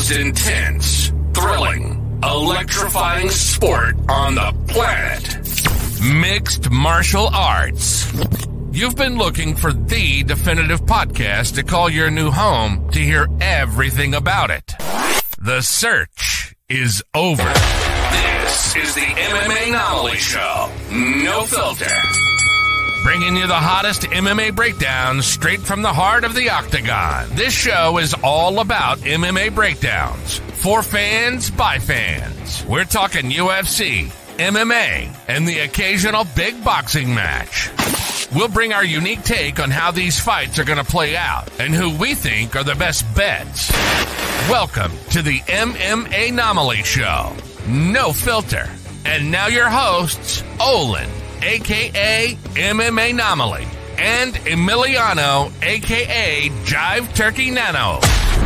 most intense, thrilling, electrifying sport on the planet. Mixed martial arts. You've been looking for the definitive podcast to call your new home to hear everything about it. The search is over. This is the MMA Anomaly Show. No filter. Bringing you the hottest MMA breakdowns straight from the heart of the octagon. This show is all about MMA breakdowns. For fans, by fans. We're talking UFC, MMA, and the occasional big boxing match. We'll bring our unique take on how these fights are going to play out and who we think are the best bets. Welcome to the MMA Anomaly Show. No filter. And now your hosts, Olin, a.k.a. MMA Anomaly, and Emiliano, a.k.a. Jive Turkey Nano.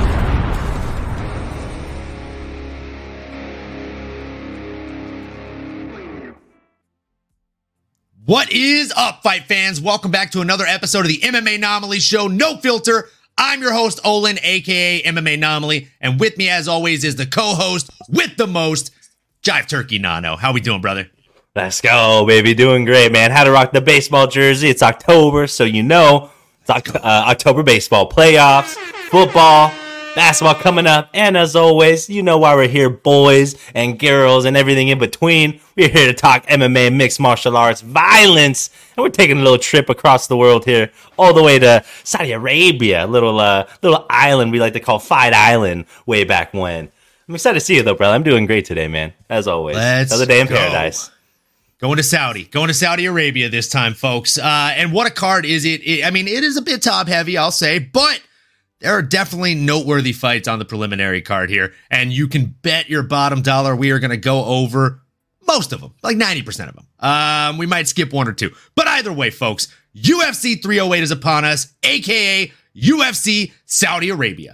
What is up, fight fans? Welcome back to another episode of the MMA Anomaly Show, No Filter. I'm your host, Olin, a.k.a. MMA Anomaly, and with me, as always, is the co-host with the most, Jive Turkey Nano. How we doing, brother? Let's go, baby. Doing great, man. How to rock the baseball jersey. It's October, so you know it's October baseball playoffs, football, basketball coming up. And as always, you know why we're here, boys and girls and everything in between. We're here to talk MMA, mixed martial arts, violence. And we're taking a little trip across the world here, all the way to Saudi Arabia, a little island we like to call Fight Island way back when. I'm excited to see you, though, brother. I'm doing great today, man. As always. Another day in paradise. Going to Saudi Arabia this time, folks. And what a card is it? I mean, it is a bit top heavy, I'll say, but there are definitely noteworthy fights on the preliminary card here. And you can bet your bottom dollar we are going to go over most of them, like 90% of them. We might skip one or two. But either way, folks, UFC 308 is upon us, aka UFC Saudi Arabia.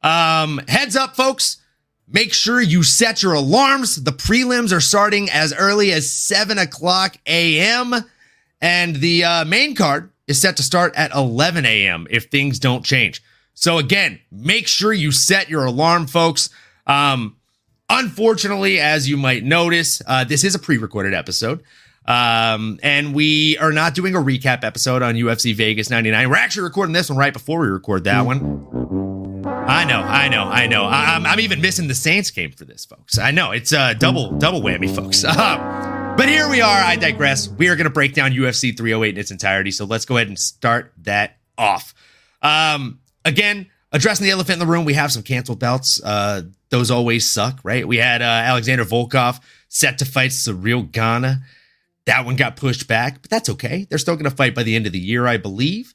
Heads up, folks. Make sure you set your alarms. The prelims are starting as early as 7 o'clock a.m. And the main card is set to start at 11 a.m. if things don't change. So again, make sure you set your alarm, folks. Unfortunately, as you might notice, this is a pre-recorded episode. And we are not doing a recap episode on UFC Vegas 99. We're actually recording this one right before we record that one. I know. I'm even missing the Saints game for this, folks. I know it's double whammy, folks. But here we are. I digress. We are going to break down UFC 308 in its entirety. So let's go ahead and start that off. Again, addressing the elephant in the room, we have some canceled bouts. Those always suck, right? We had Alexander Volkov set to fight Cyril Gane. That one got pushed back, but that's okay. They're still going to fight by the end of the year, I believe.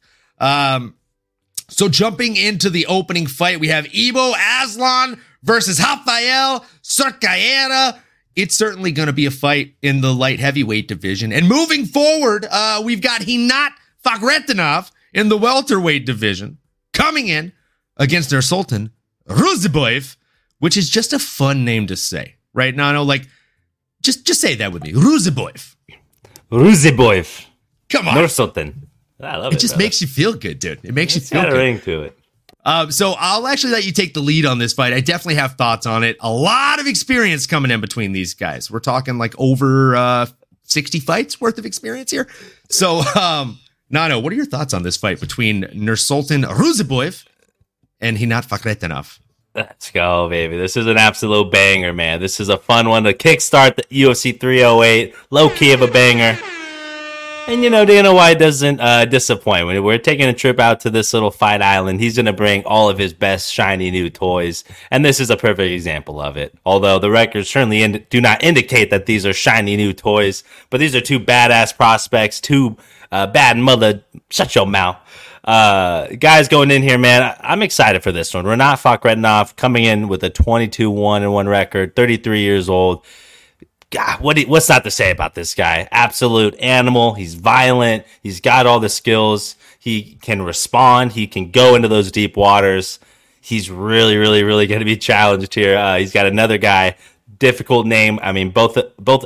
So jumping into the opening fight, we have Ibo Aslan versus Rafael Sarcaera. It's certainly going to be a fight in the light heavyweight division. And moving forward, we've got Hinat Fakhretdinov in the welterweight division coming in against Nursultan Ruziboev, which is just a fun name to say, right? No, like, just say that with me. Ruziboev. Come on. Nursultan. I love it. It just makes you feel good, dude. It makes you feel good. Got a ring to it. So I'll actually let you take the lead on this fight. I definitely have thoughts on it. A lot of experience coming in between these guys. We're talking like over 60 fights worth of experience here. So, Nano, what are your thoughts on this fight between Nursultan Ruziboev and Hinat Fakhretdinov? Let's go, baby. This is an absolute banger, man. This is a fun one to kickstart the UFC 308. Low key of a banger. And, you know, Dana White doesn't disappoint. When we're taking a trip out to this little Fight Island, he's going to bring all of his best shiny new toys. And this is a perfect example of it. Although the records certainly do not indicate that these are shiny new toys. But these are two badass prospects, two bad mother, shut your mouth. Guys going in here, man, I'm excited for this one. Rinat Fakhretdinov coming in with a 22-1-1 record, 33 years old. God, what's not to say about this guy? Absolute animal. He's violent. He's got all the skills. He can respond. He can go into those deep waters. He's really, really, really going to be challenged here. He's got another guy, difficult name. I mean, both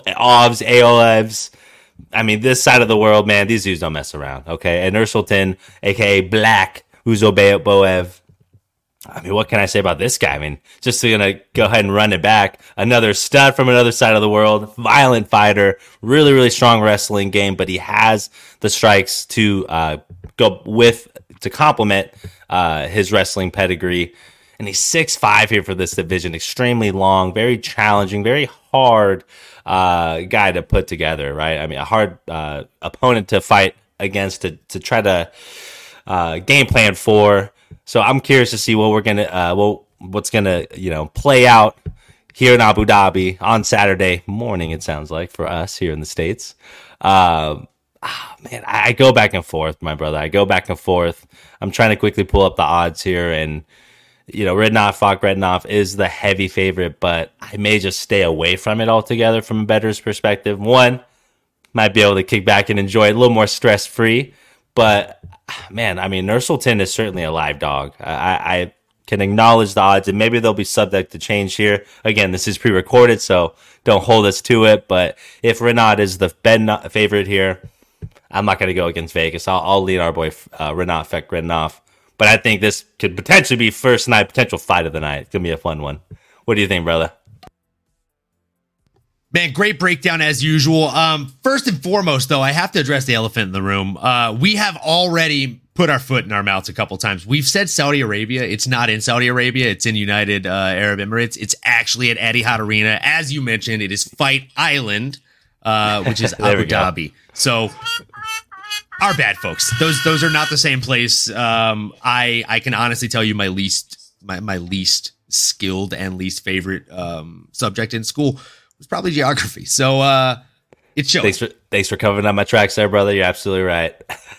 Aolevs. I mean, this side of the world, man, these dudes don't mess around, okay? And Nursultan, a.k.a. Black Uzoboev. I mean, what can I say about this guy? I mean, just gonna go ahead and run it back. Another stud from another side of the world, violent fighter, really, really strong wrestling game, but he has the strikes to to complement his wrestling pedigree. And he's 6'5" here for this division, extremely long, very challenging, very hard guy to put together, right? I mean, a hard opponent to fight against to try to game plan for. So I'm curious to see what what's gonna play out here in Abu Dhabi on Saturday morning. It sounds like for us here in the States. Man, I go back and forth, my brother. I go back and forth. I'm trying to quickly pull up the odds here, and Radnov is the heavy favorite, but I may just stay away from it altogether from a bettor's perspective. One, might be able to kick back and enjoy it a little more stress free, but man, I mean, Nursultan is certainly a live dog. I can acknowledge the odds, and maybe they'll be subject to change here. Again, this is pre-recorded, so don't hold us to it. But if Renat is the favorite here, I'm not going to go against Vegas. I'll lead our boy Renat Fekredinov. But I think this could potentially be first night potential fight of the night. It's going to be a fun one. What do you think, brother? Man, great breakdown as usual. First and foremost, though, I have to address the elephant in the room. We have already put our foot in our mouths a couple times. We've said Saudi Arabia. It's not in Saudi Arabia. It's in United Arab Emirates. It's actually at Etihad Arena. As you mentioned, it is Fight Island, which is Abu Dhabi. So, our bad, folks. Those are not the same place. I can honestly tell you my least skilled and least favorite subject in school was probably geography. So it shows. Thanks for covering up my tracks there, brother. You're absolutely right.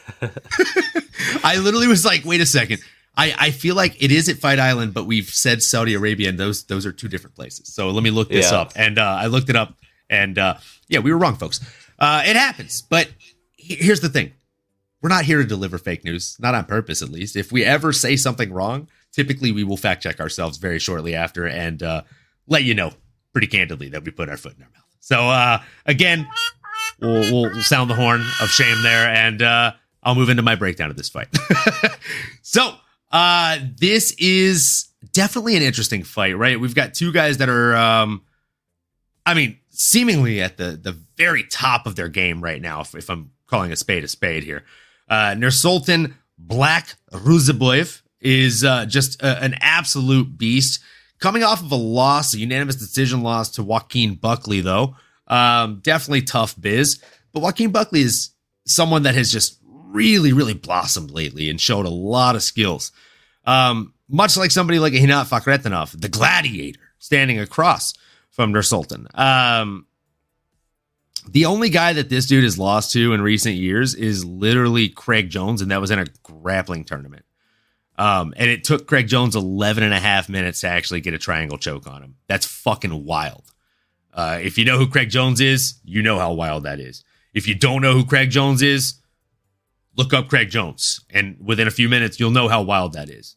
I literally was like, wait a second. I feel like it is at Fight Island, but we've said Saudi Arabia, and those are two different places. So let me look this up. And I looked it up, and we were wrong, folks. It happens. But here's the thing. We're not here to deliver fake news, not on purpose, at least. If we ever say something wrong, typically we will fact check ourselves very shortly after and let you know pretty candidly that we put our foot in our mouth. So again, we'll sound the horn of shame there, and I'll move into my breakdown of this fight. So this is definitely an interesting fight, right? We've got two guys that are, seemingly at the very top of their game right now, if I'm calling a spade here. Nursultan Black Ruziboyev is just an absolute beast. Coming off of a unanimous decision loss to Joaquin Buckley, though. Definitely tough biz. But Joaquin Buckley is someone that has just really, really blossomed lately and showed a lot of skills. Much like somebody like Hinat Fakhretdinov, the gladiator, standing across from Nursultan. The only guy that this dude has lost to in recent years is literally Craig Jones, and that was in a grappling tournament. And it took Craig Jones 11 and a half minutes to actually get a triangle choke on him. That's fucking wild. If you know who Craig Jones is, you know how wild that is. If you don't know who Craig Jones is, look up Craig Jones. And within a few minutes, you'll know how wild that is.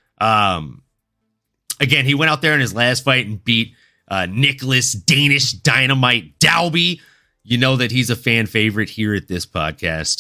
Again, he went out there in his last fight and beat Nicholas Danish Dynamite Dalby. You know that he's a fan favorite here at this podcast.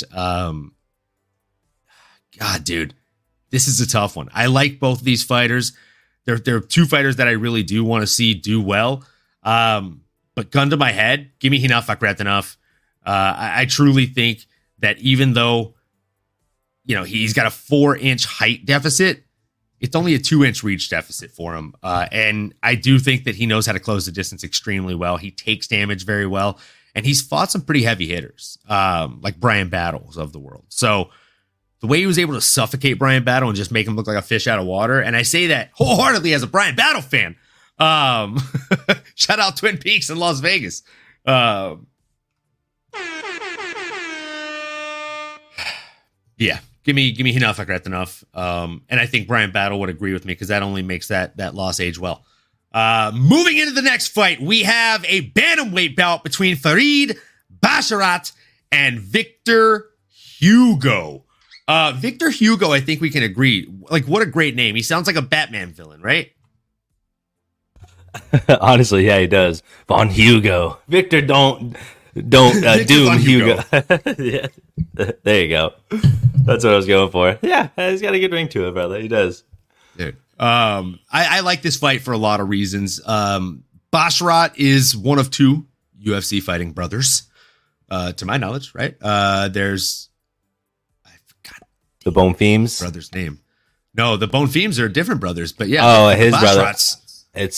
God, dude, this is a tough one. I like both of these fighters. They're two fighters that I really do want to see do well. But gun to my head, give me Hinat Fakhretdinov. I truly think that even though, he's got a 4-inch height deficit, it's only a 2-inch reach deficit for him. And I do think that he knows how to close the distance extremely well. He takes damage very well. And he's fought some pretty heavy hitters, like Brian Battles of the world. So the way he was able to suffocate Brian Battle and just make him look like a fish out of water, and I say that wholeheartedly as a Brian Battle fan. Shout out Twin Peaks in Las Vegas. Yeah, give me Hinat Fakhretdinov. And I think Brian Battle would agree with me because that only makes that loss age well. Moving into the next fight, we have a bantamweight bout between Farid Basharat and Victor Hugo. Victor Hugo, I think we can agree. Like, what a great name. He sounds like a Batman villain, right? Honestly, yeah, he does. Von Hugo. Victor, don't doom Hugo. Yeah. There you go. That's what I was going for. Yeah, he's got a good ring to it, brother. He does. Dude. I like this fight for a lot of reasons. Basharat is one of two UFC fighting brothers, to my knowledge, right? There's I forgot the Bonfils brother's name. No, the Bonfils are different brothers, but yeah. Oh, his brother. It's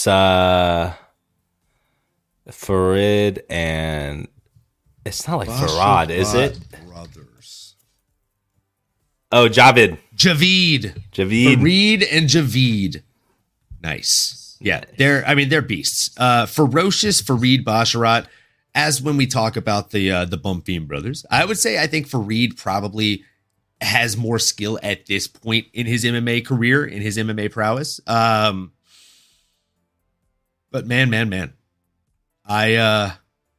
Farid and it's not like Farad, is it? Brothers. Oh, Javid. Farid and Javid. Nice. Yeah, they're beasts. Ferocious Farid Basharat. As when we talk about the Bonfim brothers, I think Farid probably has more skill at this point in his MMA career, in his MMA prowess. But man, I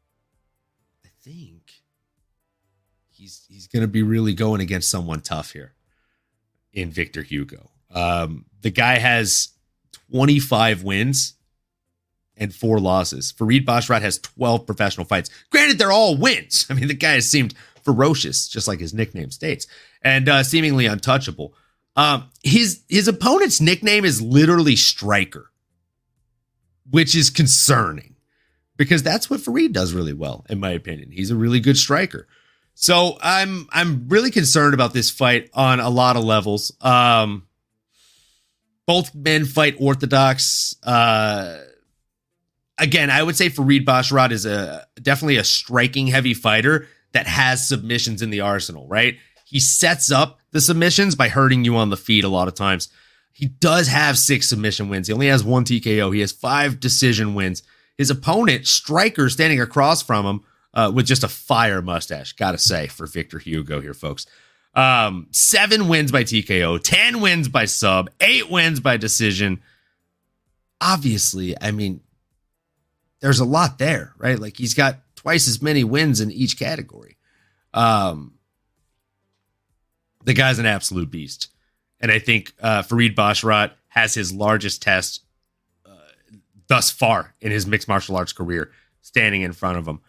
think he's going to be really going against someone tough here in Victor Hugo. The guy has 25 wins and 4 losses. Farid Basharat has 12 professional fights. Granted, they're all wins. I mean, the guy has seemed ferocious, just like his nickname states, and seemingly untouchable. His opponent's nickname is literally Striker, which is concerning because that's what Farid does really well, in my opinion. He's a really good striker. So I'm really concerned about this fight on a lot of levels. Both men fight orthodox. Again, I would say Farid Basharat is definitely a striking heavy fighter that has submissions in the arsenal, right? He sets up the submissions by hurting you on the feet a lot of times. He does have 6 submission wins. He only has 1 TKO. He has 5 decision wins. His opponent, Striker, standing across from him with just a fire mustache, gotta say, for Victor Hugo here, folks. 7 wins by TKO, 10 wins by sub, 8 wins by decision. Obviously, I mean, there's a lot there, right? Like he's got twice as many wins in each category. The guy's an absolute beast. And I think Farid Basharat has his largest test thus far in his mixed martial arts career standing in front of him.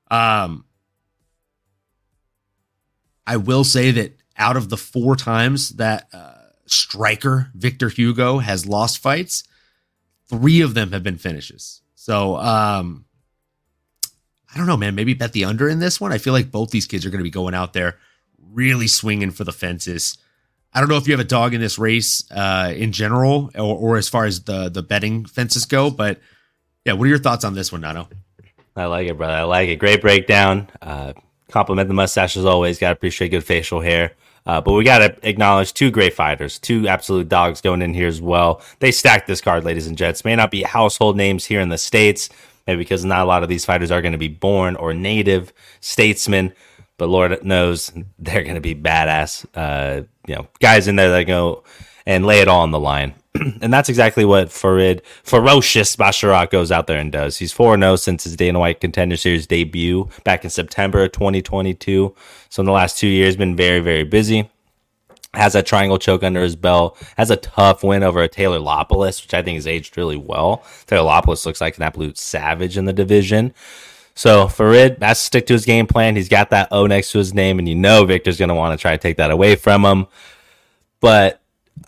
I will say that out of the 4 times that striker Victor Hugo has lost fights, 3 of them have been finishes. So, I don't know, man. Maybe bet the under in this one. I feel like both these kids are going to be going out there really swinging for the fences. I don't know if you have a dog in this race in general or as far as the betting fences go, but yeah, what are your thoughts on this one, Nano? I like it, brother. I like it. Great breakdown. Compliment the mustache as always. Got to appreciate good facial hair. But we got to acknowledge 2 great fighters, 2 absolute dogs going in here as well. They stacked this card, ladies and gents. May not be household names here in the States, maybe because not a lot of these fighters are going to be born or native statesmen, but Lord knows they're going to be badass, guys in there that go and lay it all on the line. And that's exactly what Ferocious Basharat goes out there and does. He's 4-0 since his Dana White Contender Series debut back in September of 2022. So in the last 2 years, been very, very busy. Has a triangle choke under his belt. Has a tough win over a Taylor Lopoulos, which I think has aged really well. Taylor Lopoulos looks like an absolute savage in the division. So Farid has to stick to his game plan. He's got that O next to his name, and Victor's going to want to try to take that away from him. But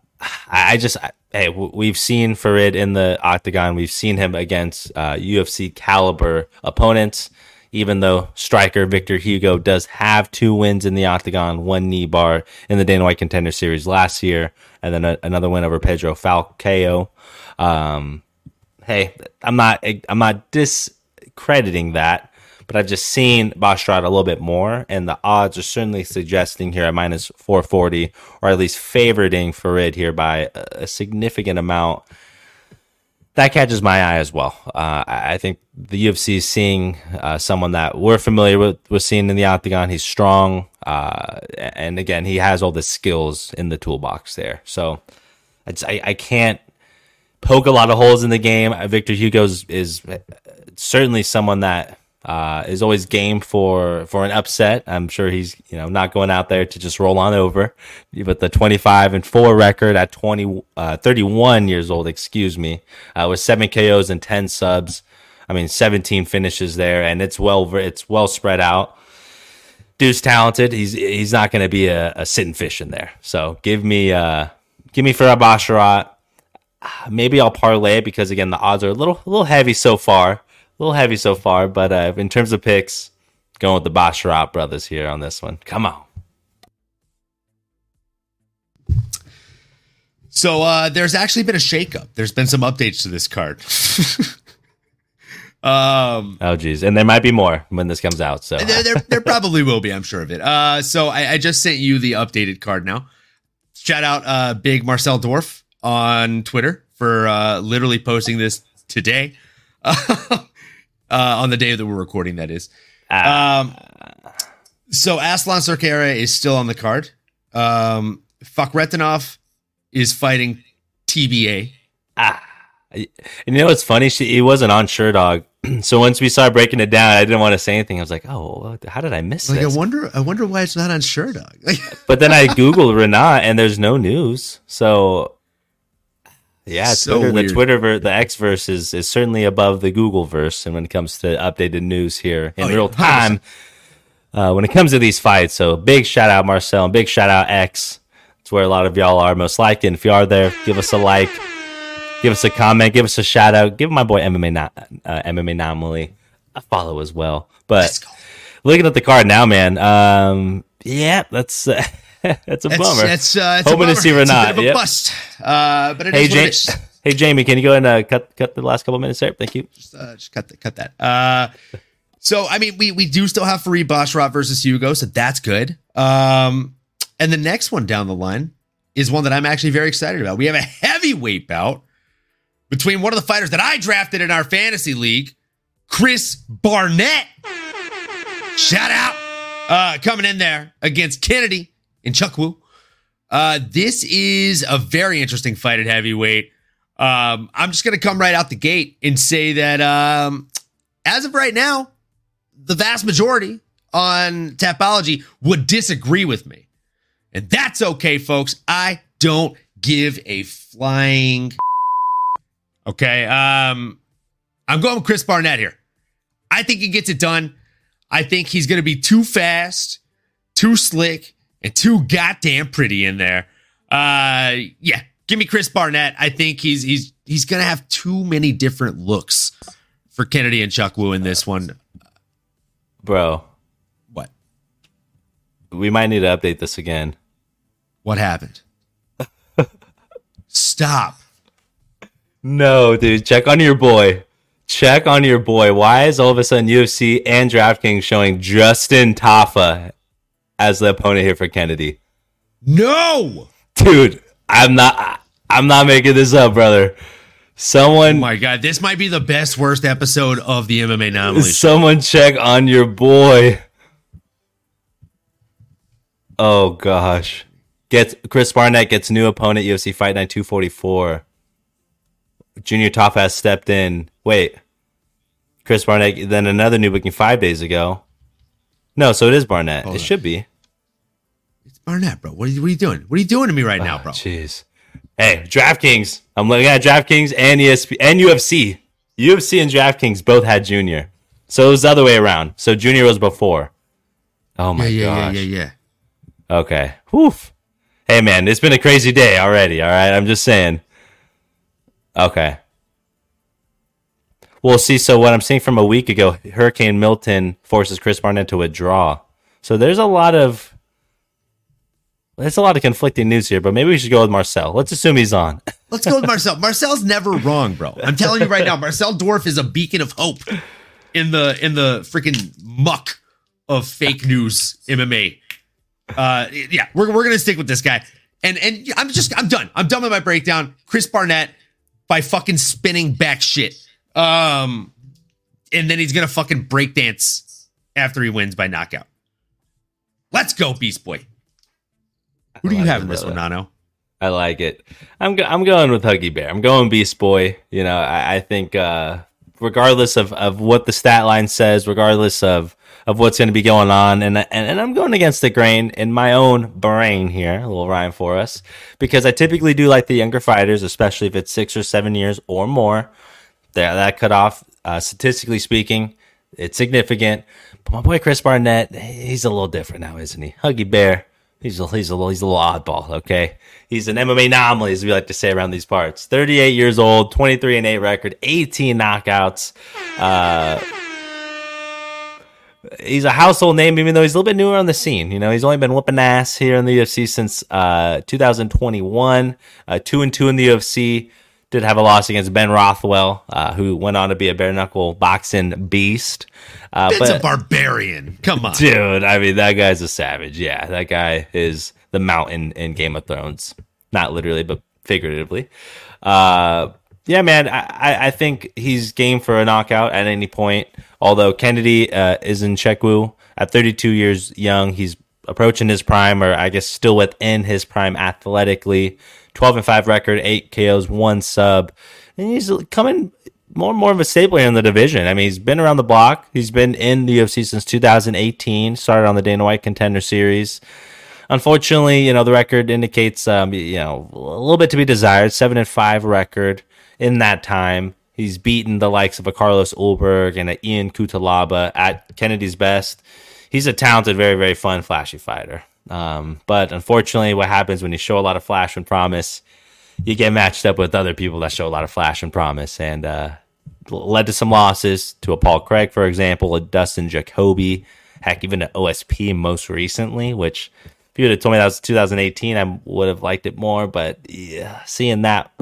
we've seen Farid in the octagon. We've seen him against UFC caliber opponents, even though striker Victor Hugo does have 2 wins in the octagon, 1 knee bar in the Dana White Contender Series last year, and then another win over Pedro Falcao. I'm not discrediting that, but I've just seen Basharat a little bit more, and the odds are certainly suggesting here at minus 440, or at least favoring Farid here by a significant amount. That catches my eye as well. I think the UFC is seeing someone that we're familiar with seeing in the octagon. He's strong, and again, he has all the skills in the toolbox there. So I can't poke a lot of holes in the game. Victor Hugo is certainly someone that is always game for an upset. I'm sure he's not going out there to just roll on over. But the 25-4 record at 31 years old, with 7 KOs and 10 subs. 17 finishes there, and it's well spread out. Dude's talented. He's not going to be a sitting fish in there. So give me Farid Basharat. maybe I'll parlay it because again the odds are a little heavy so far. But in terms of picks, going with the Basharat brothers here on this one. Come on. So there's actually been a shakeup. There's been some updates to this card. Oh geez, and there might be more when this comes out. So there probably will be. I'm sure of it. So I just sent you the updated card now. Shout out Big Marcel Dorf on Twitter for literally posting this today. On the day that we're recording, that is. So Aslan Cerquera is still on the card. Fakhretdinov is fighting TBA. And you know what's funny? He wasn't on Sherdog. So once we started breaking it down, I didn't want to say anything. I was like, "Oh, how did I miss this?" I wonder why it's not on Sherdog. But then I googled Renat, and there's no news. So yeah, So Twitter, weird. the Twitter, the X verse is certainly above the Google verse, and when it comes to updated news here in real time, when it comes to these fights. So big shout out Marcel, and big shout out X. It's where a lot of y'all are most likely. And if you are there, give us a like. Give us a comment. Give us a shout out. Give my boy MMA Anomaly a follow as well. But looking at the card now, man. Yeah, that's that's a bummer. It's hoping to see Renat. Renat. It's a bit of a bust. But it is what it is. Hey Jamie, can you go ahead and cut the last couple minutes there? Thank you. Just cut that. So I mean, we do still have Farid Basharat versus Hugo, so that's good. And the next one down the line is one that I'm actually very excited about. We have a heavyweight bout between one of the fighters that I drafted in our fantasy league, Chris Barnett. Shout out. Coming in there against Kennedy Nzechukwu. This is a very interesting fight at heavyweight. I'm just going to come right out the gate and say that as of right now, the vast majority on Tapology would disagree with me. And that's okay, folks. I don't give a flying... Okay, I'm going with Chris Barnett here. I think he gets it done. I think he's going to be too fast, too slick, and too goddamn pretty in there. Yeah, give me Chris Barnett. I think he's going to have too many different looks for Kennedy Nzechukwu in this one. Bro. What? We might need to update this again. What happened? Stop. No, dude. Check on your boy. Why is all of a sudden UFC and DraftKings showing Justin Tafa as the opponent here for Kennedy? No! Dude, I'm not making this up, brother. Oh my God, this might be the best, worst episode of the MMA Anomaly. Someone check on your boy. Oh, gosh. Chris Barnett gets new opponent, UFC Fight Night 244. Junior Tafa has stepped in. Wait. Chris Barnett, then another new booking 5 days ago. No, so it is Barnett. Hold on. Should be. It's Barnett, bro. What are you doing? What are you doing to me right now, bro? Jeez. Hey, DraftKings. I'm looking at DraftKings and ESP and UFC. UFC and DraftKings both had Junior. So it was the other way around. So Junior was before. Oh my gosh. Yeah. Okay. Whew. Hey man, it's been a crazy day already, alright? I'm just saying. Okay. Well, see, so what I'm seeing from a week ago, Hurricane Milton forces Chris Barnett to withdraw. So there's a lot of conflicting news here, but maybe we should go with Marcel. Let's assume he's on. Let's go with Marcel. Marcel's never wrong, bro. I'm telling you right now, Marcel Dorf is a beacon of hope in the freaking muck of fake news MMA. Yeah, we're gonna stick with this guy. And I'm done. I'm done with my breakdown. Chris Barnett by fucking spinning back shit. And then he's gonna fucking breakdance after he wins by knockout. Let's go, Beast Boy. Who do you have in this one, Nano? I like it. I'm going with Huggy Bear. I'm going Beast Boy. You know, I think regardless of what the stat line says, regardless of what's going to be going on, and I'm going against the grain in my own brain here, a little rhyme for us, because I typically do like the younger fighters, especially if it's 6 or 7 years or more. That cutoff, statistically speaking, it's significant. But my boy Chris Barnett, he's a little different now, isn't he? Huggy Bear, He's a little oddball, okay? He's an MMA anomaly, as we like to say around these parts. 38 years old, 23-8 record, 18 knockouts. He's a household name, even though he's a little bit newer on the scene. You know, he's only been whooping ass here in the UFC since 2021. 2-2 in the UFC. Did have a loss against Ben Rothwell, who went on to be a bare knuckle boxing beast. Ben's a barbarian. Come on, dude. I mean, that guy's a savage. Yeah, that guy is the mountain in Game of Thrones. Not literally, but figuratively. Yeah, man, I think he's game for a knockout at any point. Although Kennedy is in Nzechukwu at 32 years young. He's approaching his prime, or I guess still within his prime athletically. 12-5 record, 8 KOs, 1 sub. And he's coming more and more of a staple here in the division. I mean, he's been around the block. He's been in the UFC since 2018. Started on the Dana White Contender Series. Unfortunately, you know, the record indicates, a little bit to be desired. 7-5 record in that time. He's beaten the likes of a Carlos Ulberg and a Ian Cutelaba at Kennedy's best. He's a talented, very, very fun, flashy fighter. But unfortunately, what happens when you show a lot of flash and promise, you get matched up with other people that show a lot of flash and promise, and led to some losses to a Paul Craig, for example, a Dustin Jacoby, heck, even an OSP most recently, which if you would have told me that was 2018, I would have liked it more. But yeah, seeing that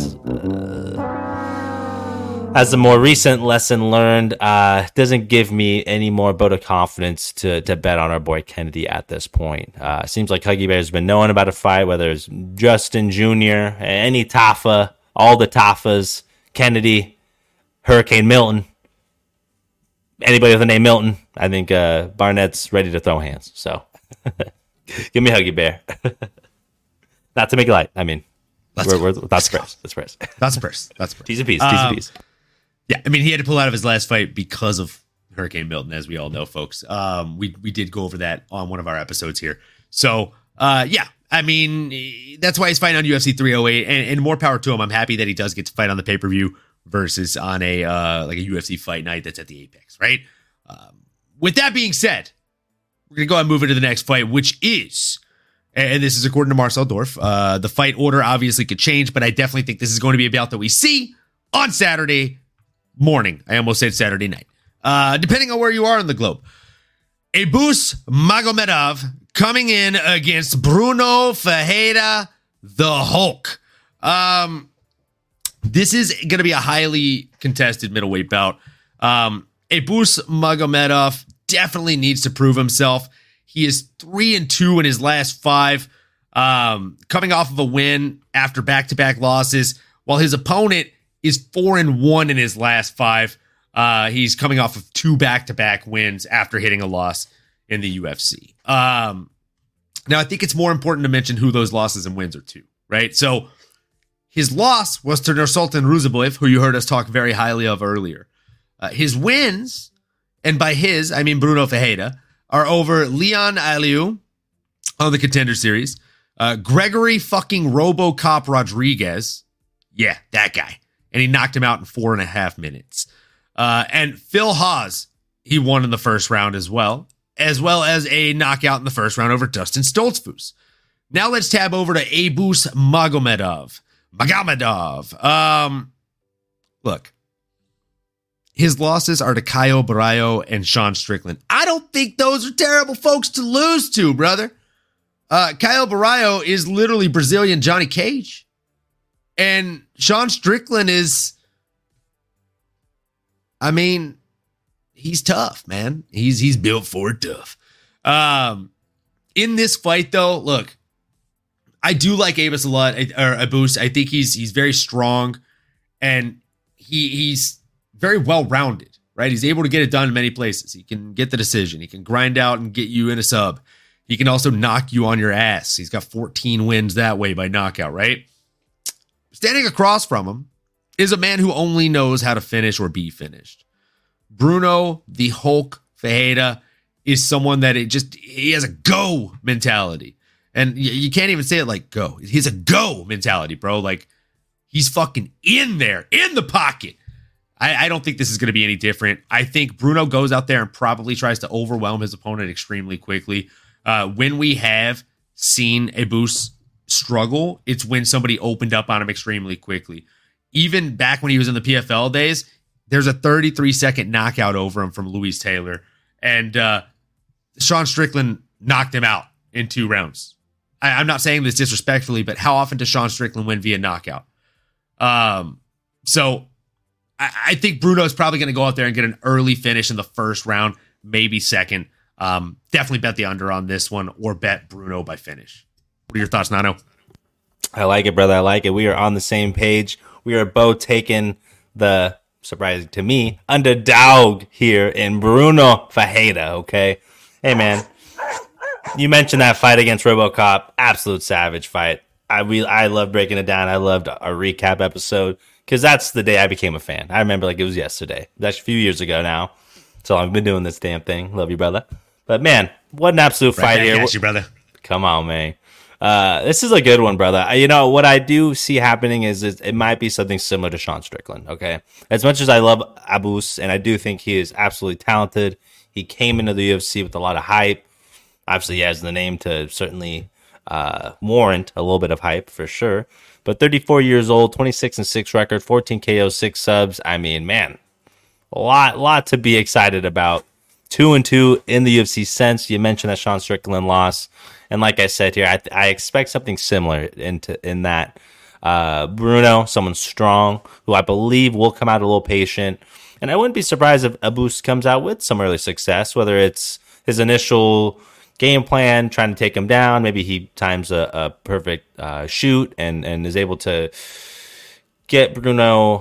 as a more recent lesson learned, doesn't give me any more vote of confidence to bet on our boy Kennedy at this point. Seems like Huggy Bear's been knowing about a fight, whether it's Justin Jr., any Tafa, all the Tafas, Kennedy, Hurricane Milton, anybody with the name Milton. I think Barnett's ready to throw hands. So give me Huggy Bear. Not to make it light. I mean, that's Spurs. That's Spurs. T's and P's. Yeah, I mean, he had to pull out of his last fight because of Hurricane Milton, as we all know, folks. We did go over that on one of our episodes here. So, yeah, I mean, that's why he's fighting on UFC 308, and more power to him. I'm happy that he does get to fight on the pay-per-view versus on a UFC fight night that's at the Apex, right? With that being said, we're going to go ahead and move into the next fight, which is, and this is according to Marcel Dorf, the fight order obviously could change, but I definitely think this is going to be a bout that we see on Saturday morning. I almost said Saturday night. Depending on where you are in the globe. Abus Magomedov coming in against Bruno Ferreira, the Hulk. This is going to be a highly contested middleweight bout. Abus Magomedov definitely needs to prove himself. He is 3-2 in his last 5, coming off of a win after back-to-back losses, while his opponent is 4-1 in his last 5. He's coming off of 2 back-to-back wins after hitting a loss in the UFC. Now, I think it's more important to mention who those losses and wins are to, right? So, his loss was to Nursultan Ruziboev, who you heard us talk very highly of earlier. His wins, and by his, I mean Bruno Ferreira, are over Leon Aliu on the Contender Series, Gregory fucking RoboCop Rodriguez, yeah, that guy, and he knocked him out in 4.5 minutes. And Phil Haas, he won in the first round as well as a knockout in the first round over Dustin Stoltzfus. Now let's tab over to Abus Magomedov. Look, his losses are to Caio Baralho and Sean Strickland. I don't think those are terrible folks to lose to, brother. Caio Baralho is literally Brazilian Johnny Cage. And Sean Strickland is, I mean, he's tough, man. He's built for it tough. In this fight, though, look, I do like Abus a lot, or Abus. I think he's very strong, and he's very well-rounded, right? He's able to get it done in many places. He can get the decision. He can grind out and get you in a sub. He can also knock you on your ass. He's got 14 wins that way by knockout, right? Standing across from him is a man who only knows how to finish or be finished. Bruno, the Hulk Ferreira, is someone that he has a go mentality. And you can't even say it like go. He's a go mentality, bro. Like, he's fucking in there, in the pocket. I don't think this is going to be any different. I think Bruno goes out there and probably tries to overwhelm his opponent extremely quickly. When we have seen Abus struggle, it's when somebody opened up on him extremely quickly. Even back when he was in the PFL days, there's a 33-second knockout over him from Luis Taylor. And Sean Strickland knocked him out in 2 rounds. I'm not saying this disrespectfully, but how often does Sean Strickland win via knockout? So I think Bruno's probably going to go out there and get an early finish in the first round, maybe second. Definitely bet the under on this one or bet Bruno by finish. What are your thoughts, Nano? I like it, brother. I like it. We are on the same page. We are both taking the, surprising to me, underdog here in Bruno Ferreira, okay? Hey, man, you mentioned that fight against RoboCop. Absolute savage fight. I love breaking it down. I loved a recap episode because that's the day I became a fan. I remember like it was yesterday. That's a few years ago now. So I've been doing this damn thing. Love you, brother. But, man, what an absolute fight here. You, brother. Come on, man. This is a good one, brother. You know, what I do see happening is it might be something similar to Sean Strickland, okay? As much as I love Abus, and I do think he is absolutely talented, he came into the UFC with a lot of hype. Obviously, he has the name to certainly warrant a little bit of hype, for sure. But 34 years old, 26-6 record, 14 KOs, 6 subs. I mean, man, a lot to be excited about. 2-2 in the UFC since. You mentioned that Sean Strickland loss. And like I said here, I expect something similar in that Bruno, someone strong, who I believe will come out a little patient. And I wouldn't be surprised if Abus comes out with some early success, whether it's his initial game plan, trying to take him down. Maybe he times a perfect shoot and is able to get Bruno,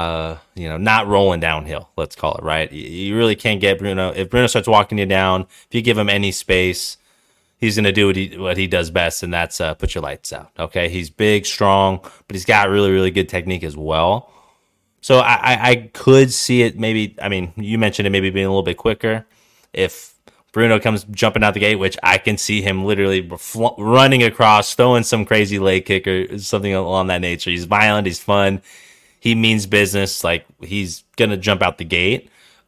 not rolling downhill, let's call it, right? You really can't get Bruno. If Bruno starts walking you down, if you give him any space, he's going to do what he does best, and that's put your lights out, okay? He's big, strong, but he's got really, really good technique as well. So I could see it maybe, I mean, you mentioned it maybe being a little bit quicker. If Bruno comes jumping out the gate, which I can see him literally running across, throwing some crazy leg kick or something along that nature. He's violent. He's fun. He means business. Like, he's going to jump out the gate.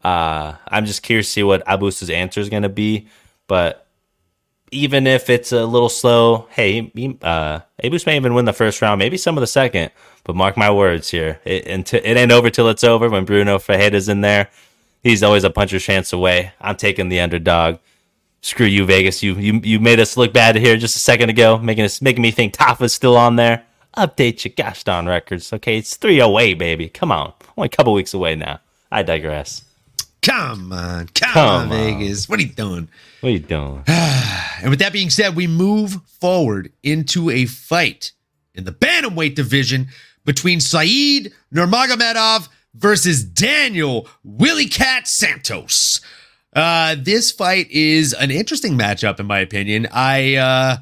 I'm just curious to see what Abus's answer is going to be. But even if it's a little slow, hey, Abus may even win the first round, maybe some of the second. But mark my words here. It ain't over till it's over. When Bruno Ferreira's in there, he's always a puncher's chance away. I'm taking the underdog. Screw you, Vegas. You made us look bad here just a second ago, making me think Tafa's still on there. Update your gosh darn records. Okay, it's 3-0 baby. Come on. Only a couple weeks away now. I digress. Come on, Vegas. What are you doing? What are you doing? And with that being said, we move forward into a fight in the bantamweight division between Said Nurmagomedov versus Daniel Willie Cat Santos. This fight is an interesting matchup, in my opinion. I'll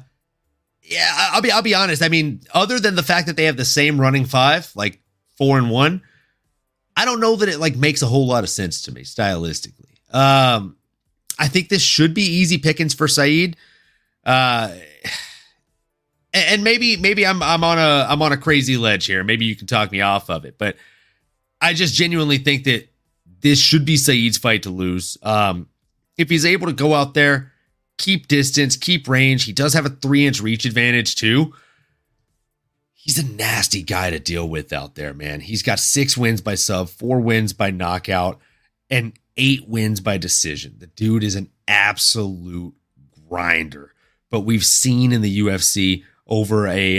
be honest. I mean, other than the fact that they have the same running 5, like 4-1, I don't know that it like makes a whole lot of sense to me stylistically. I think this should be easy pickings for Said. And maybe I'm on a crazy ledge here. Maybe you can talk me off of it, but I just genuinely think that this should be Said's fight to lose. If he's able to go out there, keep distance, keep range, he does have a 3-inch reach advantage too. He's a nasty guy to deal with out there, man. He's got 6 wins by sub, 4 wins by knockout, and 8 wins by decision. The dude is an absolute grinder. But we've seen in the UFC over a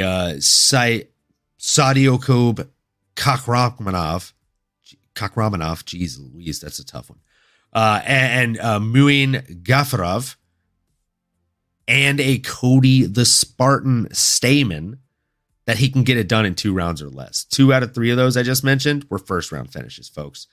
Sadiokub Kakhramonov, geez Louise, that's a tough one. And Muin Gafarov and a Cody the Spartan Stamen, that he can get it done in 2 rounds or less. 2 out of 3 of those I just mentioned were first round finishes, folks.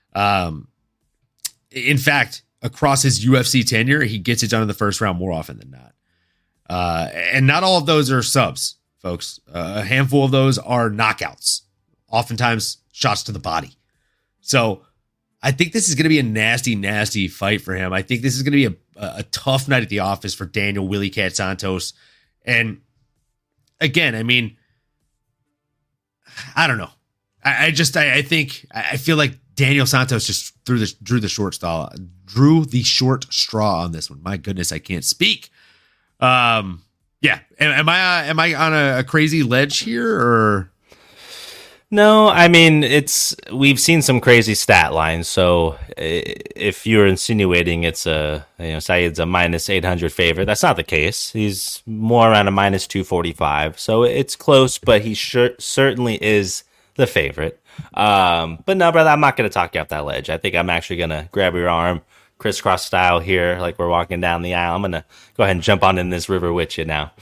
In fact, across his UFC tenure, he gets it done in the first round more often than not. And not all of those are subs, folks. A handful of those are knockouts, oftentimes shots to the body. So I think this is going to be a nasty, nasty fight for him. I think this is going to be a tough night at the office for Daniel Willie Cat Santos. And again, I mean, I don't know. I feel like Daniel Santos just drew the short straw on this one. My goodness, I can't speak. Yeah. Am I on a crazy ledge here or? No, I mean we've seen some crazy stat lines. So if you're insinuating it's Saeed's a minus 800 favorite, that's not the case. He's more around a minus 245. So it's close, but he certainly is the favorite. But no, brother, I'm not going to talk you off that ledge. I think I'm actually going to grab your arm, crisscross style here, like we're walking down the aisle. I'm going to go ahead and jump on in this river with you now.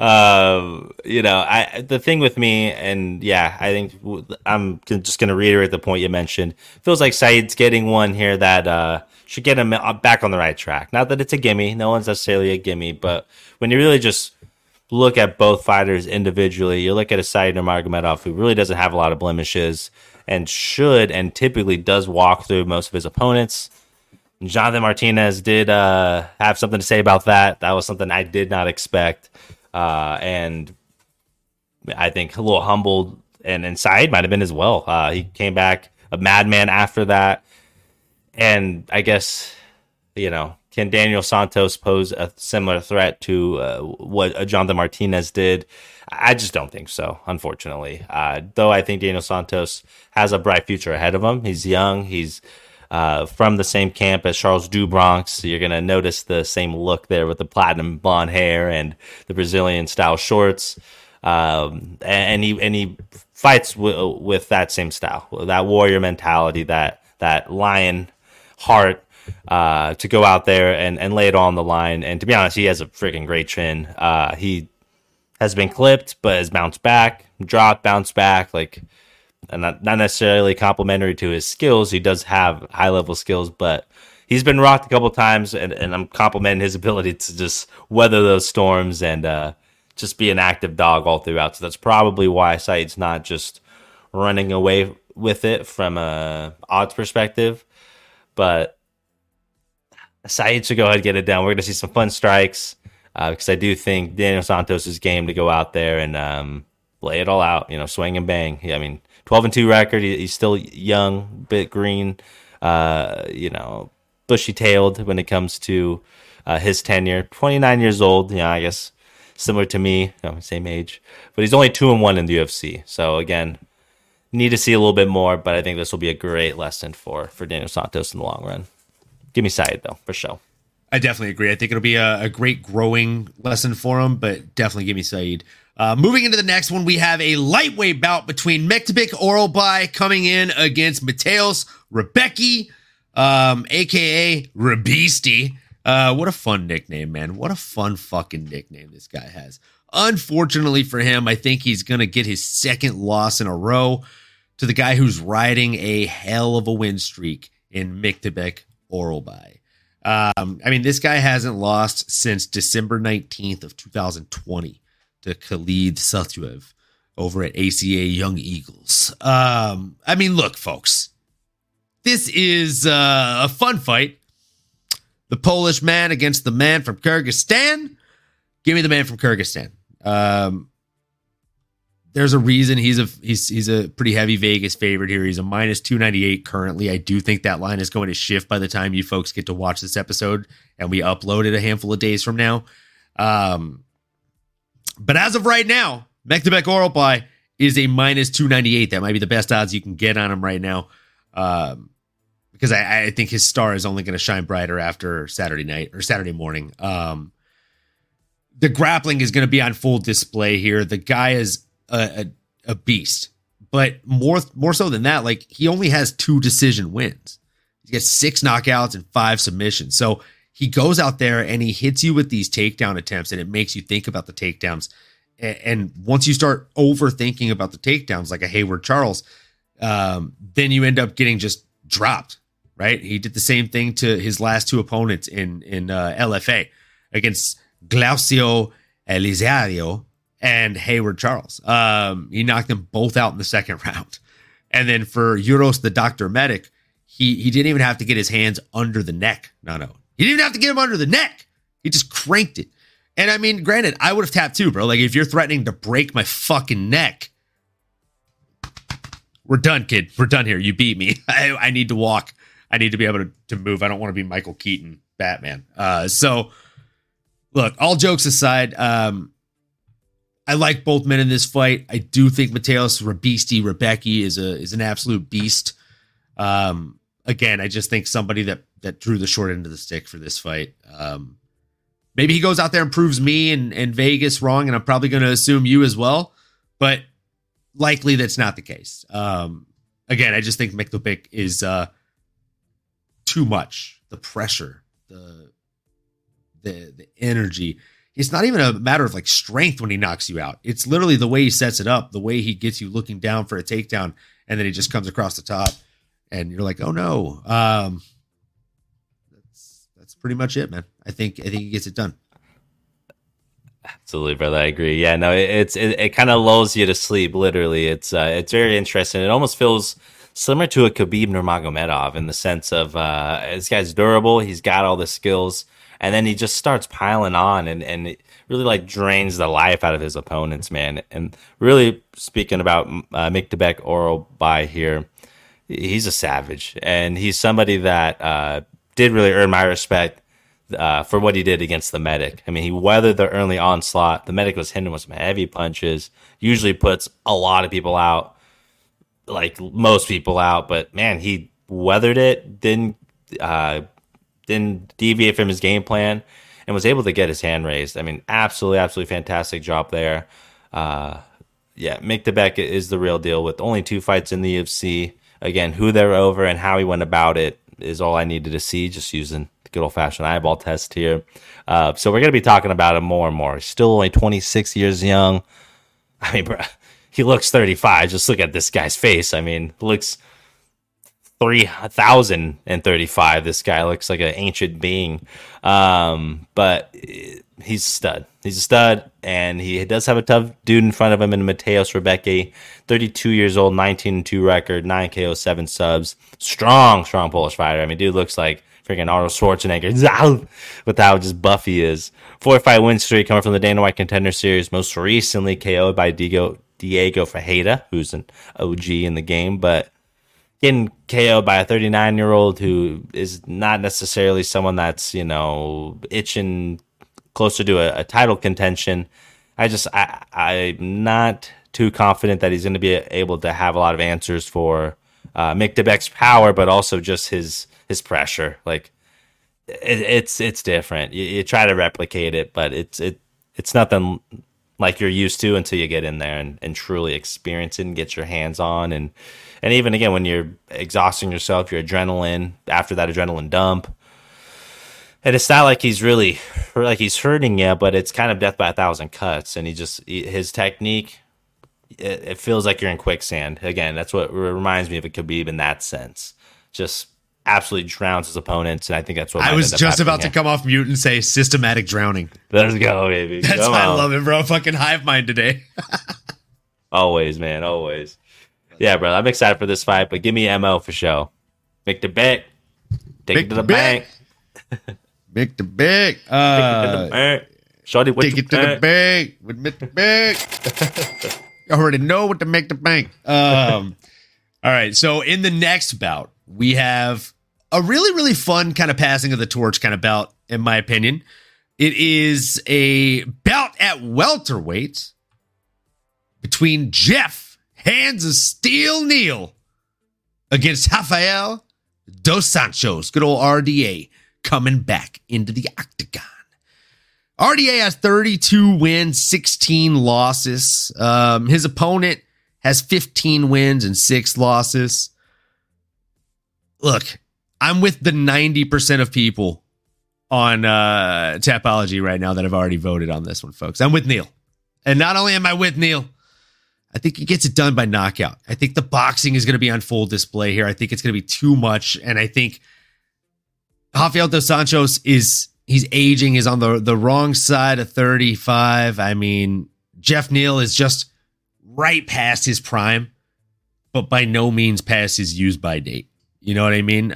The thing with me, and yeah, I think I'm just going to reiterate the point you mentioned. Feels like Saeed's getting one here that should get him back on the right track. Not that it's a gimme. No one's necessarily a gimme, but when you really just look at both fighters individually, you look at a Saeed Nurmagomedov who really doesn't have a lot of blemishes and should and typically does walk through most of his opponents. Jonathan Martinez did have something to say about that. That was something I did not expect. And I think a little humbled, and Saeed might have been as well. He came back a madman after that. And I guess, can Daniel Santos pose a similar threat to what Jonathan Martinez did? I just don't think so, unfortunately. Though I think Daniel Santos has a bright future ahead of him. He's young. He's from the same camp as Charles do Bronx. So you're going to notice the same look there with the platinum blonde hair and the Brazilian style shorts. And he fights with that same style, that warrior mentality, that lion heart, to go out there and lay it all on the line. And to be honest, he has a freaking great chin. He has been clipped, but has bounced back, dropped, bounced back, and not necessarily complimentary to his skills. He does have high level skills, but he's been rocked a couple times, and I'm complimenting his ability to just weather those storms and just be an active dog all throughout. So that's probably why Saeed's not just running away with it from a odds perspective, but Saeed should go ahead and get it done. We're going to see some fun strikes because I do think Daniel Santos' game to go out there and lay it all out, swing and bang. I mean, 12-2 record. He's still young, bit green, bushy-tailed when it comes to his tenure. 29 years old, I guess similar to me, same age. But he's only 2-1 in the UFC. So, again, need to see a little bit more, but I think this will be a great lesson for Daniel Santos in the long run. Give me Saeed, though, for sure. I definitely agree. I think it'll be a great growing lesson for him, but definitely give me Saeed. Moving into the next one, we have a lightweight bout between Mektabek Orolbai coming in against Mateusz Rebecki, a.k.a. Rebeasty. What a fun nickname, man. What a fun fucking nickname this guy has. Unfortunately for him, I think he's going to get his second loss in a row to the guy who's riding a hell of a win streak in Mektabek Orolbai. This guy hasn't lost since December 19th of 2020 to Khalid Satyev over at ACA Young Eagles. Look, folks, this is a fun fight. The Polish man against the man from Kyrgyzstan. Give me the man from Kyrgyzstan. There's a reason he's a pretty heavy Vegas favorite here. He's a minus 298 currently. I do think that line is going to shift by the time you folks get to watch this episode and we upload it a handful of days from now. But as of right now, Mektabek Orolbai is a minus 298. That might be the best odds you can get on him right now. Because I think his star is only going to shine brighter after Saturday night or Saturday morning. The grappling is going to be on full display here. The guy is a beast, but more so than that, he only has 2 decision wins. He gets 6 knockouts and 5 submissions. So he goes out there and he hits you with these takedown attempts, and it makes you think about the takedowns. And once you start overthinking about the takedowns, like a Hayward Charles, then you end up getting just dropped, right? He did the same thing to his last 2 opponents in LFA against Glaucio Elizario and Hayward Charles. He knocked them both out in the second round. And then for Uros, the Dr. Medic, he didn't even have to get his hands under the neck. No. He didn't even have to get him under the neck. He just cranked it. And granted, I would have tapped too, bro. If you're threatening to break my fucking neck, we're done, kid. We're done here. You beat me. I need to walk. I need to be able to move. I don't want to be Michael Keaton, Batman. So, look, all jokes aside, I like both men in this fight. I do think Mateus Rebecki is an absolute beast. Again, I just think somebody that drew the short end of the stick for this fight. Maybe he goes out there and proves me and Vegas wrong, and I'm probably going to assume you as well, but likely that's not the case. Again, I just think Miklovic is too much. The pressure, the energy. It's not even a matter of like strength when he knocks you out. It's literally the way he sets it up, the way he gets you looking down for a takedown, and then he just comes across the top, and you're like, oh no. That's pretty much it, man. I think he gets it done. Absolutely, brother. I agree. Yeah, no, it kind of lulls you to sleep. Literally, it's very interesting. It almost feels similar to a Khabib Nurmagomedov in the sense of this guy's durable. He's got all the skills, and then he just starts piling on and it really like drains the life out of his opponents, man. And really speaking about Miklovic Orolbai here, he's a savage, and he's somebody that did really earn my respect for what he did against the Medic. I mean, he weathered the early onslaught. The Medic was hitting with some heavy punches, usually puts a lot of people out, like most people out, but man, he weathered it, didn't deviate from his game plan, and was able to get his hand raised. I mean, absolutely fantastic job there. Miklovic is the real deal with only 2 fights in the UFC. Again, who they're over and how he went about it is all I needed to see, just using the good old-fashioned eyeball test here. So we're going to be talking about him more and more. He's still only 26 years young. I mean, bro, he looks 35. Just look at this guy's face. I mean, looks 3,035. This guy looks like an ancient being. But he's a stud. He's a stud, and he does have a tough dude in front of him in Mateus Rebecki, 32 years old, 19-2 record, 9 KO, 7 subs. Strong Polish fighter. I mean, dude looks like freaking Arnold Schwarzenegger with how just buff he is. 4-fight win streak coming from the Dana White Contender Series, most recently KO'd by Diego Ferreira, who's an OG in the game, but getting KO'd by a 39-year-old who is not necessarily someone that's, itching closer to a title contention. I'm not too confident that he's going to be able to have a lot of answers for Miklovic's power, but also just his pressure. Like it's different. You try to replicate it, but it's nothing like you're used to until you get in there and truly experience it and get your hands on. And even again, when you're exhausting yourself, your adrenaline, after that adrenaline dump, and it's not like he's really like he's hurting you, but it's kind of death by 1,000 cuts. And his technique, it feels like you're in quicksand. Again, that's what reminds me of a Khabib in that sense. Just absolutely drowns his opponents, and I think that's what I was just about to come off mute and say systematic drowning. Let's go, baby. That's why I love it, bro. Fucking hive mind today. Always, man. Always. Yeah, bro. I'm excited for this fight, but give me MO for show. Make the bet. Take it to the bank. Make the bank. Shorty, what take it to the bank with Mr. Bank. You already know what to make the bank. All right. So in the next bout, we have a really, really fun kind of passing of the torch kind of bout, in my opinion. It is a bout at welterweight between Jeff Hands of Steel Neal against Rafael Dos Santos. Good old RDA coming back into the octagon. RDA has 32 wins, 16 losses. His opponent has 15 wins and 6 losses. Look, I'm with the 90% of people on Tapology right now that have already voted on this one, folks. I'm with Neal. And not only am I with Neal, I think he gets it done by knockout. I think the boxing is going to be on full display here. I think it's going to be too much. And I think Rafael Dos Santos he's aging, is on the wrong side of 35. I mean, Jeff Neal is just right past his prime, but by no means past his use-by date. You know what I mean?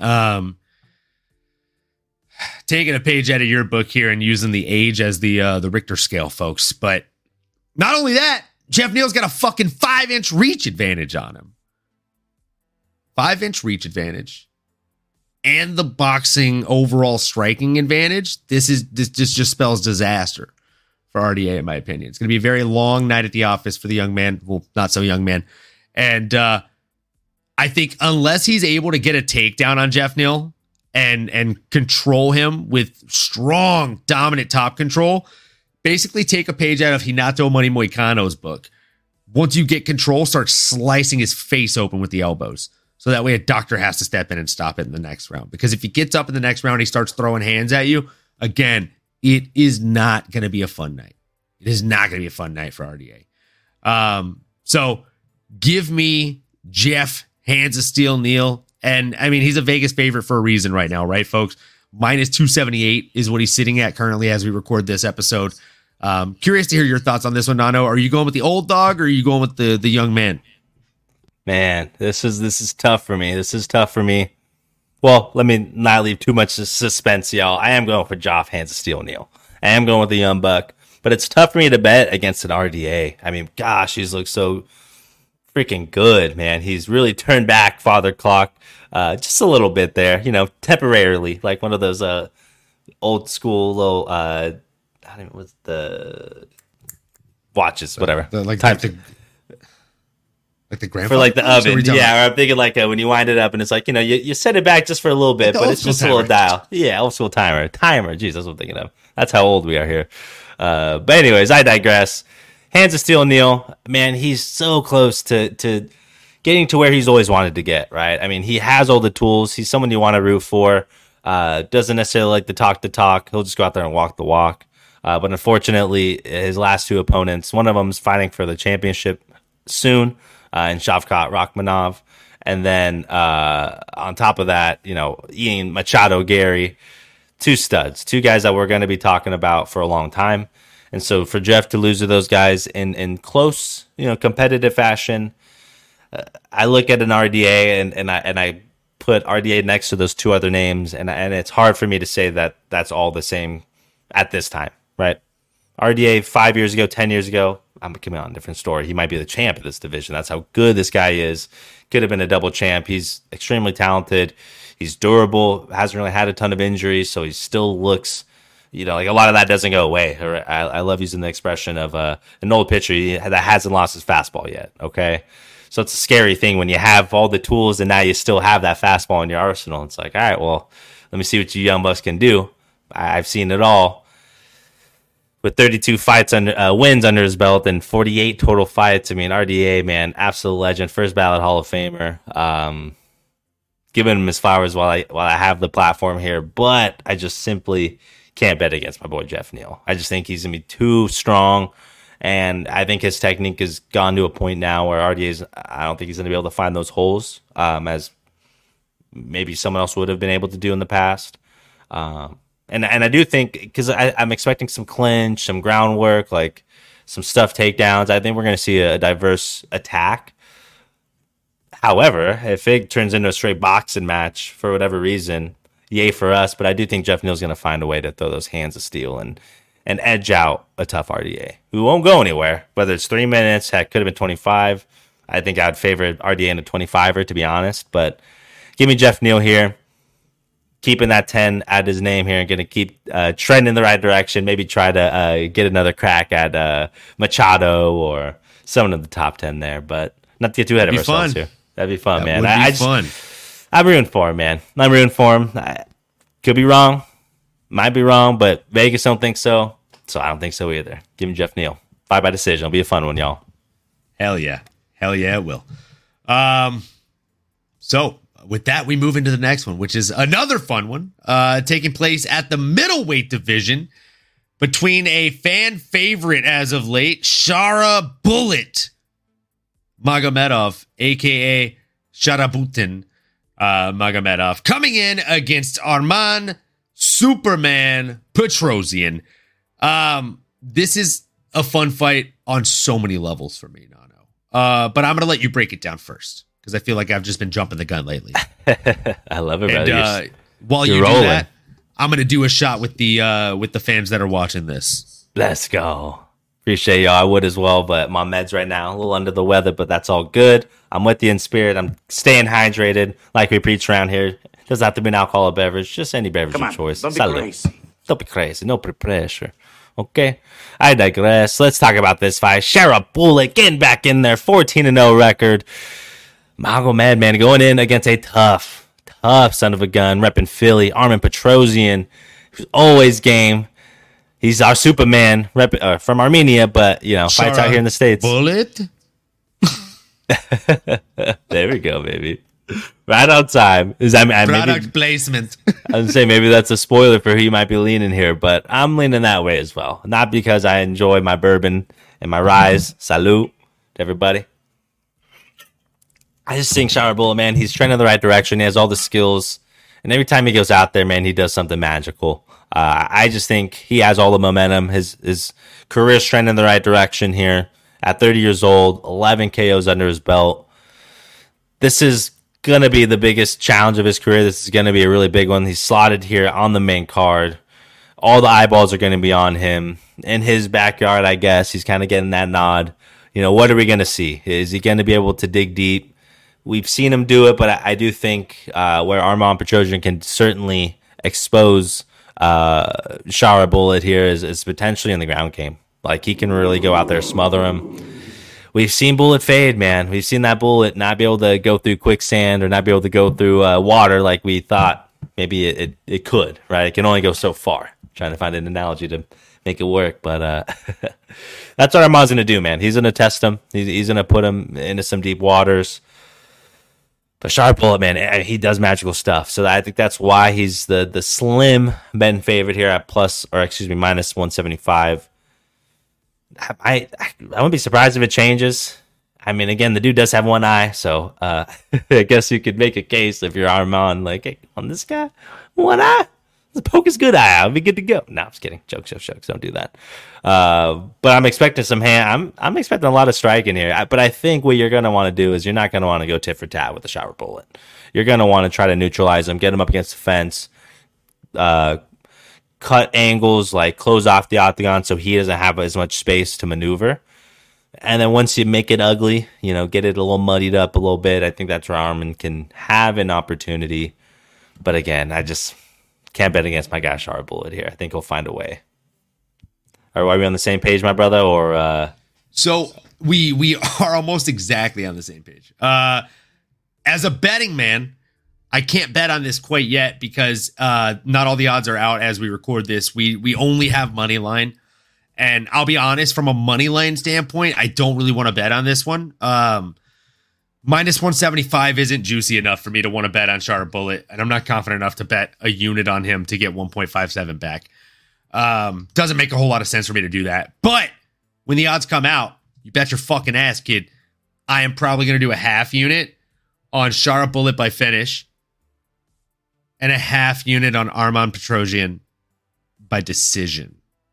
Taking a page out of your book here and using the age as the Richter scale, folks. But not only that, Jeff Neal's got a fucking 5-inch reach advantage on him. 5-inch reach advantage. And the boxing overall striking advantage. This just spells disaster for RDA, in my opinion. It's going to be a very long night at the office for the young man. Well, not so young man. And I think unless he's able to get a takedown on Jeff Neal and control him with strong, dominant top control, basically take a page out of Hinato Money Moicano's book. Once you get control, start slicing his face open with the elbows. So that way a doctor has to step in and stop it in the next round. Because if he gets up in the next round, he starts throwing hands at you, again, it is not going to be a fun night. It is not going to be a fun night for RDA. So give me Jeff Hands of Steel Neal. And I mean, he's a Vegas favorite for a reason right now, right, folks? Minus 278 is what he's sitting at currently as we record this episode. Curious to hear your thoughts on this one, Nano. Are you going with the old dog or are you going with the young man? Man, this is tough for me. This is tough for me. Well, let me not leave too much suspense, y'all. I am going for Joff Hands of Steel Neal. I am going with the young buck, but it's tough for me to bet against an RDA. I mean, gosh, he's looked so freaking good, man. He's really turned back Father Clock just a little bit there, temporarily, like one of those old school little I don't even what's the watches, whatever. Like the grandfather? For like the oven. Yeah, or I'm thinking like when you wind it up and it's like, you set it back just for a little bit, but it's just a little dial. Yeah, old school timer. Jeez, that's what I'm thinking of. That's how old we are here. But anyways, I digress. Hands of Steel Neal, man, he's so close to getting to where he's always wanted to get, right? I mean, he has all the tools. He's someone you want to root for. Doesn't necessarily like to talk. He'll just go out there and walk the walk. But unfortunately, his last two opponents, one of them's fighting for the championship soon, in Shavkat Rachmanov. And then on top of that, Ian Machado Gary, two studs, two guys that we're going to be talking about for a long time. And so for Jeff to lose to those guys in close, competitive fashion, I look at an RDA and I put RDA next to those two other names, and it's hard for me to say that that's all the same at this time, right? RDA 5 years ago, 10 years ago, I'm coming on a different story. He might be the champ of this division. That's how good this guy is. Could have been a double champ. He's extremely talented. He's durable. Hasn't really had a ton of injuries, so he still looks, like a lot of that doesn't go away. I love using the expression of an old pitcher that hasn't lost his fastball yet, okay? So it's a scary thing when you have all the tools and now you still have that fastball in your arsenal. It's like, all right, well, let me see what you young bucks can do. I've seen it all. With 32 wins under his belt and 48 total fights. I mean, RDA, man, absolute legend, first ballot Hall of Famer. Giving him his flowers while I have the platform here, but I just simply can't bet against my boy Jeff Neal. I just think he's gonna be too strong, and I think his technique has gone to a point now where I don't think he's gonna be able to find those holes as maybe someone else would have been able to do in the past. And I do think, because I'm expecting some clinch, some groundwork, like some stuff takedowns. I think we're going to see a diverse attack. However, if it turns into a straight boxing match for whatever reason, yay for us. But I do think Jeff Neal's going to find a way to throw those hands of steel and edge out a tough RDA who won't go anywhere. Whether it's 3 minutes, heck, could have been 25. I think I'd favor RDA in a 25er, to be honest. But give me Jeff Neal here. Keeping that 10 at his name here and going to keep trending in the right direction. Maybe try to get another crack at Machado or someone in the top 10 there. But not to get too ahead of ourselves here. That'd be fun, man. I'm rooting for him, man. I'm rooting for him. I could be wrong. Might be wrong, but Vegas don't think so. So I don't think so either. Give me Jeff Neal. 5 by decision. It'll be a fun one, y'all. Hell yeah. It will. So with that, we move into the next one, which is another fun one, taking place at the middleweight division between a fan favorite as of late, Shara Bullet Magomedov, a.k.a. Sharabutin Magomedov, coming in against Arman Superman Petrosian. This is a fun fight on so many levels for me, Nano. But I'm going to let you break it down first, because I feel like I've just been jumping the gun lately. I love it, brother. And while you do that, I'm going to do a shot with the fans that are watching this. Let's go. Appreciate y'all. I would as well, but my meds right now, a little under the weather, but that's all good. I'm with you in spirit. I'm staying hydrated like we preach around here. Doesn't have to be an alcoholic beverage, just any beverage of choice. Don't be crazy. Don't be crazy. No pressure. Okay, I digress. Let's talk about this fight. Shara Bullet getting back in there, 14-0 record. Magomed, man, going in against a tough son of a gun, repping Philly. Arman Petrosian, who's always game. He's our Superman from Armenia, but, fights out here in the States. Bullet? There we go, baby. Right on time. Product placement. I was say maybe that's a spoiler for who you might be leaning here, but I'm leaning that way as well. Not because I enjoy my bourbon and my rise. Salute to everybody. I just think Shara Bullet, man, he's trending in the right direction. He has all the skills. And every time he goes out there, man, he does something magical. I just think he has all the momentum. His career's trending in the right direction here. At 30 years old, 11 KOs under his belt. This is going to be the biggest challenge of his career. This is going to be a really big one. He's slotted here on the main card. All the eyeballs are going to be on him. In his backyard, I guess. He's kind of getting that nod. What are we going to see? Is he going to be able to dig deep? We've seen him do it, but I do think where Arman Petrosian can certainly expose Shara Bullet here is potentially in the ground game. Like, he can really go out there, smother him. We've seen Bullet fade, man. We've seen that Bullet not be able to go through quicksand or not be able to go through water like we thought maybe it could, right? It can only go so far. I'm trying to find an analogy to make it work, but that's what Arman's going to do, man. He's going to test him. He's going to put him into some deep waters. But Shara Bullet, man, he does magical stuff. So I think that's why he's the slim betting favorite here at minus 175. I wouldn't be surprised if it changes. I mean, again, the dude does have one eye, so I guess you could make a case if you're Arman, like, hey, on this guy, one eye, let's poke his good eye out, I'll be good to go. No, I'm just kidding. Jokes, don't do that. But I'm expecting some hand. I'm expecting a lot of striking here. But I think what you're going to want to do is you're not going to want to go tit for tat with the Shara Bullet. You're going to want to try to neutralize him, get him up against the fence, cut angles, like close off the octagon so he doesn't have as much space to maneuver. And then once you make it ugly, get it a little muddied up a little bit, I think that's where Arman can have an opportunity. But again, I just can't bet against my guy Shara Bullet here. I think he'll find a way. Are we on the same page, my brother? Or So we are almost exactly on the same page. As a betting man, I can't bet on this quite yet because not all the odds are out as we record this. We only have money line. And I'll be honest, from a money line standpoint, I don't really want to bet on this one. Minus 175 isn't juicy enough for me to want to bet on Shara Bullet. And I'm not confident enough to bet a unit on him to get 1.57 back. Doesn't make a whole lot of sense for me to do that. But when the odds come out, you bet your fucking ass, kid, I am probably going to do a half unit on Shara Bullet by finish and a half unit on Arman Petrosian by decision.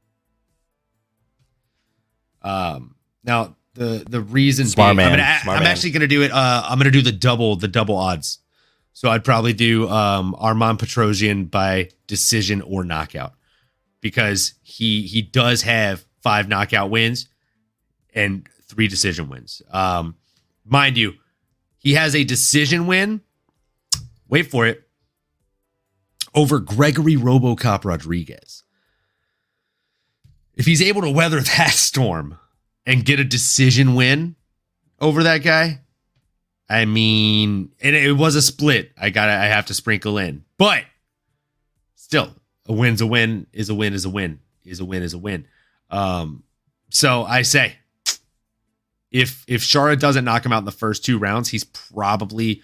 Now the reason Smart being, man. I'm actually going to do it. I'm going to do the double odds. So I'd probably do Arman Petrosian by decision or knockout because he does have 5 knockout wins and 3 decision wins. Mind you, he has a decision win. Wait for it. Over Gregory RoboCop Rodriguez. If he's able to weather that storm and get a decision win over that guy, I mean, and it was a split. I have to sprinkle in, but still, a win's a win. Is a win is a win. Is a win is a win. So I say, if Shara doesn't knock him out in the first 2 rounds, he's probably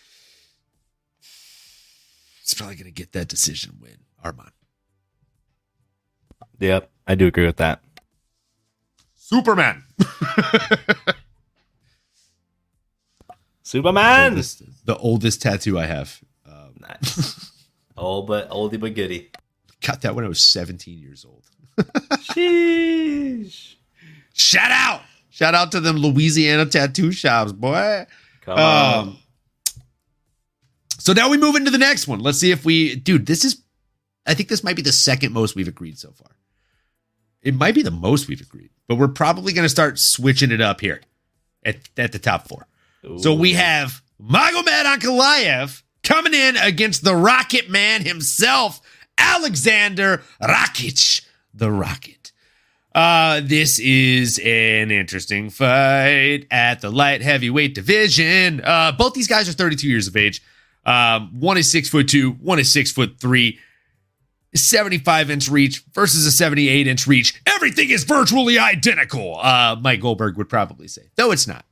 going to get that decision win, Arman. Yep, I do agree with that. Superman. Superman. The oldest tattoo I have. Nice. Oldie but goodie. Got that when I was 17 years old. Sheesh. Shout out to them Louisiana tattoo shops, boy. Come on. So now we move into the next one. Let's see if I think this might be the second most we've agreed so far. It might be the most we've agreed, but we're probably going to start switching it up here at the top 4. Ooh. So we have Magomed Ankalaev coming in against the Rocket Man himself, Alexander Rakic, the Rocket. This is an interesting fight at the light heavyweight division. Both these guys are 32 years of age. One is 6'2", one is 6'3", 75-inch reach versus a 78-inch reach. Everything is virtually identical. Mike Goldberg would probably say, though it's not.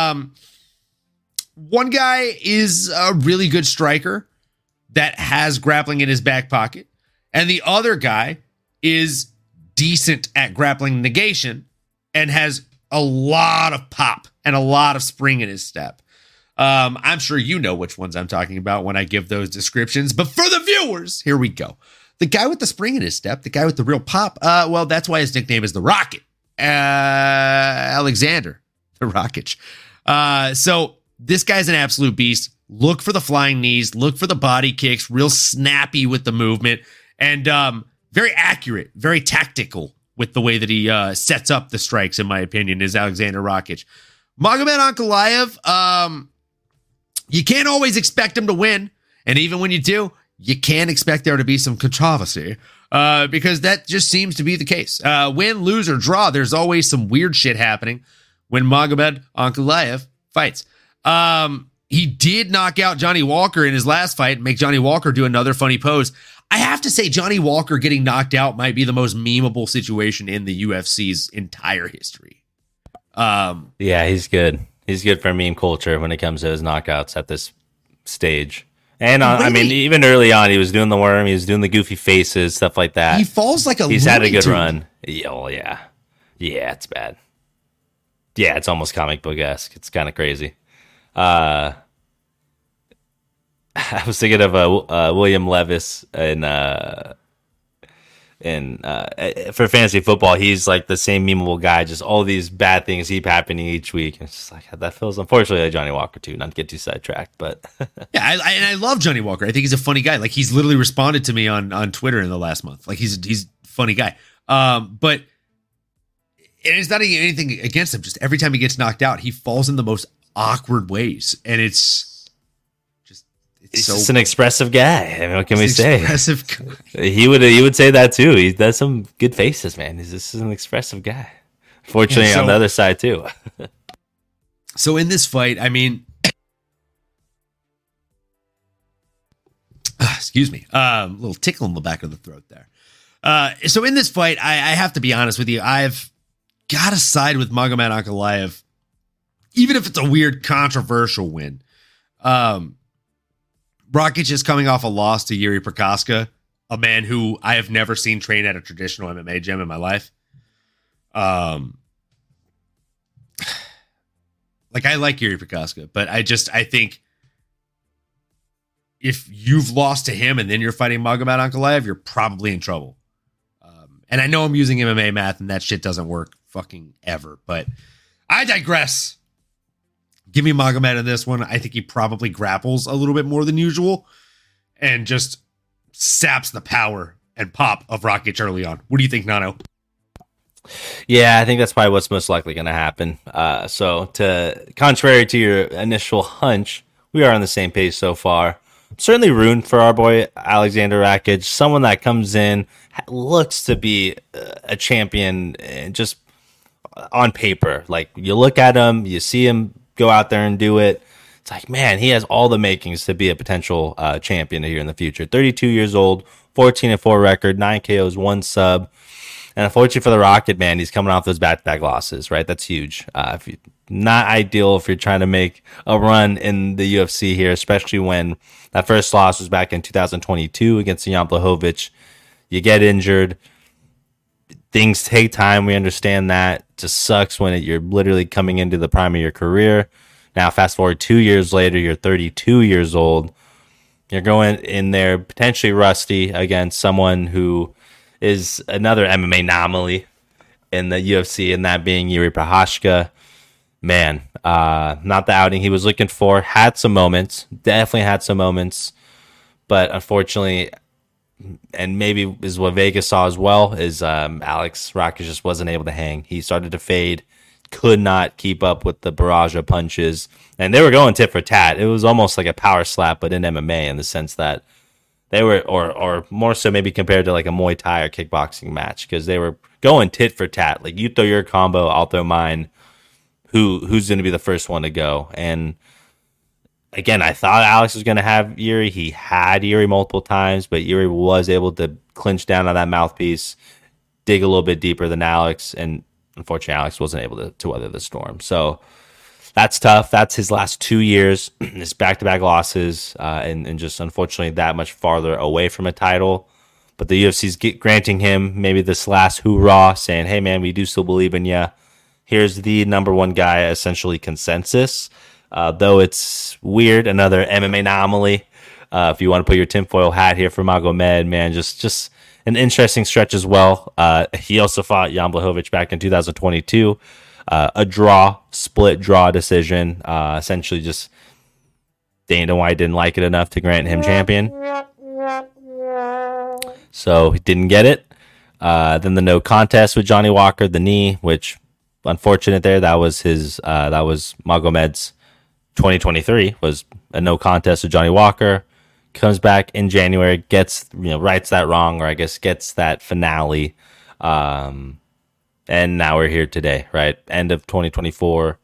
One guy is a really good striker that has grappling in his back pocket, and the other guy is decent at grappling negation and has a lot of pop and a lot of spring in his step. I'm sure you know which ones I'm talking about when I give those descriptions, but for the viewers, here we go. The guy with the spring in his step, the guy with the real pop, well, that's why his nickname is the Rocket. Alexander, the Rocket. So this guy's an absolute beast. Look for the flying knees, look for the body kicks, real snappy with the movement, and very accurate, very tactical with the way that he sets up the strikes, in my opinion, is Alexander Rakic. Magomed Ankalaev, you can't always expect him to win. And even when you do, you can't expect there to be some controversy because that just seems to be the case. Win, lose, or draw, there's always some weird shit happening when Magomed Ankalaev fights. He did knock out Johnny Walker in his last fight, make Johnny Walker do another funny pose. I have to say, Johnny Walker getting knocked out might be the most memeable situation in the UFC's entire history. Yeah, he's good. He's good for meme culture when it comes to his knockouts at this stage. And I mean, even early on, he was doing the worm, he was doing the goofy faces, stuff like that. He falls like a He's had a good Tune. run. Oh, yeah. Yeah, it's bad. Yeah, it's almost comic book-esque. It's kind of crazy. I was thinking of William Levis for fantasy football. He's like the same memeable guy. Just all these bad things keep happening each week. It's just like that feels unfortunately like Johnny Walker too. Not to get too sidetracked, but yeah, I love Johnny Walker. I think he's a funny guy. Like he's literally responded to me on Twitter in the last month. Like he's a funny guy. But it's not anything against him. Just every time he gets knocked out, he falls in the most awkward ways, and it's just an expressive guy. I mean, what can we say? Expressive. He would say that too. He does some good faces, man. He's just an expressive guy. Fortunately, on the other side too. So in this fight, I mean, excuse me, a little tickle in the back of the throat there. So in this fight, I have to be honest with you. I've got to side with Magomed Ankalaev, even if it's a weird, controversial win. Rakic is coming off a loss to Yuri Prokaska, a man who I have never seen train at a traditional MMA gym in my life. Like I like Yuri Prokaska, but I think if you've lost to him and then you're fighting Magomed Ankalaev, you're probably in trouble. And I know I'm using MMA math and that shit doesn't work fucking ever, but I digress. Give me Magomed in this one. I think he probably grapples a little bit more than usual and just saps the power and pop of Rakic early on. What do you think, Nano? Yeah, I think that's probably what's most likely going to happen. So, contrary to your initial hunch, we are on the same page so far. I'm certainly rooting for our boy Alexander Rakic, someone that comes in, looks to be a champion, and just on paper. Like you look at him, you see him go out there and do it. It's like, man, he has all the makings to be a potential champion here in the future. 32 years old, 14-4 record, 9 KOs, 1 sub. And unfortunately for the Rocket, man, he's coming off those back-to-back losses, right? That's huge. Not ideal if you're trying to make a run in the UFC here, especially when that first loss was back in 2022 against Jan Blachowicz. You get injured. Things take time. We understand that. It just sucks when you're literally coming into the prime of your career. Now, fast forward 2 years later, you're 32 years old. You're going in there potentially rusty against someone who is another MMA anomaly in the UFC, and that being Yuri Prochazka. Man, not the outing he was looking for. Had some moments. Definitely had some moments. But unfortunately, and maybe is what Vegas saw as well, is Alex Rakic just wasn't able to hang. He started to fade, could not keep up with the barrage of punches, and they were going tit for tat. It was almost like a power slap, but in MMA, in the sense that They were, or more so maybe compared to like a Muay Thai or kickboxing match, because they were going tit for tat. Like, you throw your combo, I'll throw mine. Who's going to be the first one to go? And again, I thought Alex was going to have Yuri. He had Yuri multiple times, but Yuri was able to clinch down on that mouthpiece, dig a little bit deeper than Alex, and unfortunately, Alex wasn't able to weather the storm. So that's tough. That's his last 2 years, his back-to-back losses, and just unfortunately that much farther away from a title. But the UFC's granting him maybe this last hoorah, saying, hey, man, we do still believe in you. Here's the number one guy, essentially consensus. Though it's weird, another MMA anomaly. If you want to put your tinfoil hat here for Magomed, man, just an interesting stretch as well. He also fought Jan Blachowicz back in 2022. A split draw decision. Essentially just Dana White didn't like it enough to grant him champion. So he didn't get it. Then the no contest with Johnny Walker, the knee, which unfortunate there. That was Magomed's 2023 was a no contest with Johnny Walker. Comes back in January, rights that wrong, or I guess gets that finale. And now we're here today, right? End of 2024.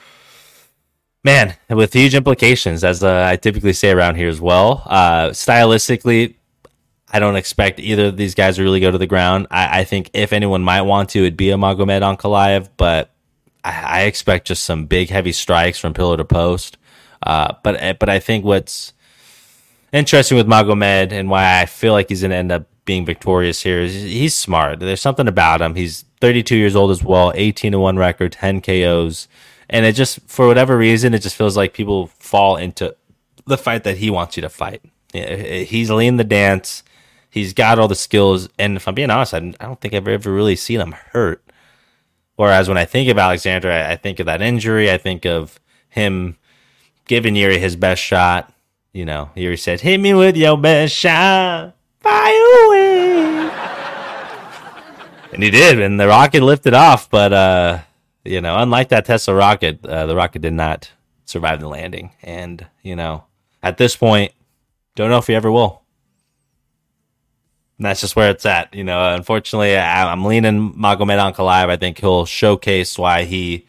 Man, with huge implications, as I typically say around here as well. Stylistically, I don't expect either of these guys to really go to the ground. I think if anyone might want to, it'd be a Magomed Ankalaev, but I expect just some big, heavy strikes from pillar to post. But I think what's interesting with Magomed and why I feel like he's going to end up being victorious here is he's smart. There's something about him. He's 32 years old as well, 18-1 record, 10 KOs. And it just, for whatever reason, it just feels like people fall into the fight that he wants you to fight. He's lean the dance. He's got all the skills. And if I'm being honest, I don't think I've ever really seen him hurt. Whereas when I think of Alexander, I think of that injury. I think of him giving Yuri his best shot. You know, Yuri said, hit me with your best shot. Fire away. And he did. And the rocket lifted off. But, unlike that Tesla rocket, the rocket did not survive the landing. And, at this point, don't know if he ever will. And that's just where it's at. Unfortunately, I'm leaning Magomed Ankalaev. I think he'll showcase why he,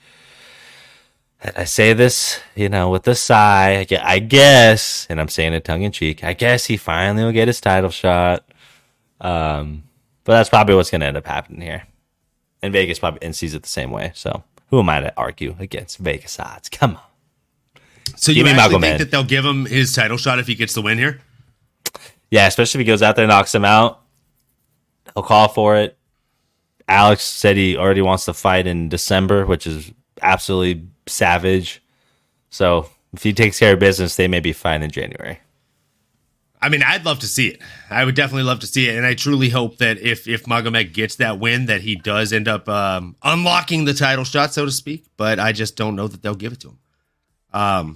and I say this, with a sigh, I guess, and I'm saying it tongue in cheek, I guess he finally will get his title shot. But that's probably what's going to end up happening here. And Vegas probably sees it the same way. So who am I to argue against Vegas odds? Come on. So you actually think that they'll give him his title shot if he gets the win here? Yeah, especially if he goes out there and knocks him out. He'll call for it. Alex said he already wants to fight in December, which is absolutely savage. So if he takes care of business, they may be fine in January. I mean, I'd love to see it. I would definitely love to see it. And I truly hope that if Magomed gets that win, that he does end up unlocking the title shot, so to speak. But I just don't know that they'll give it to him.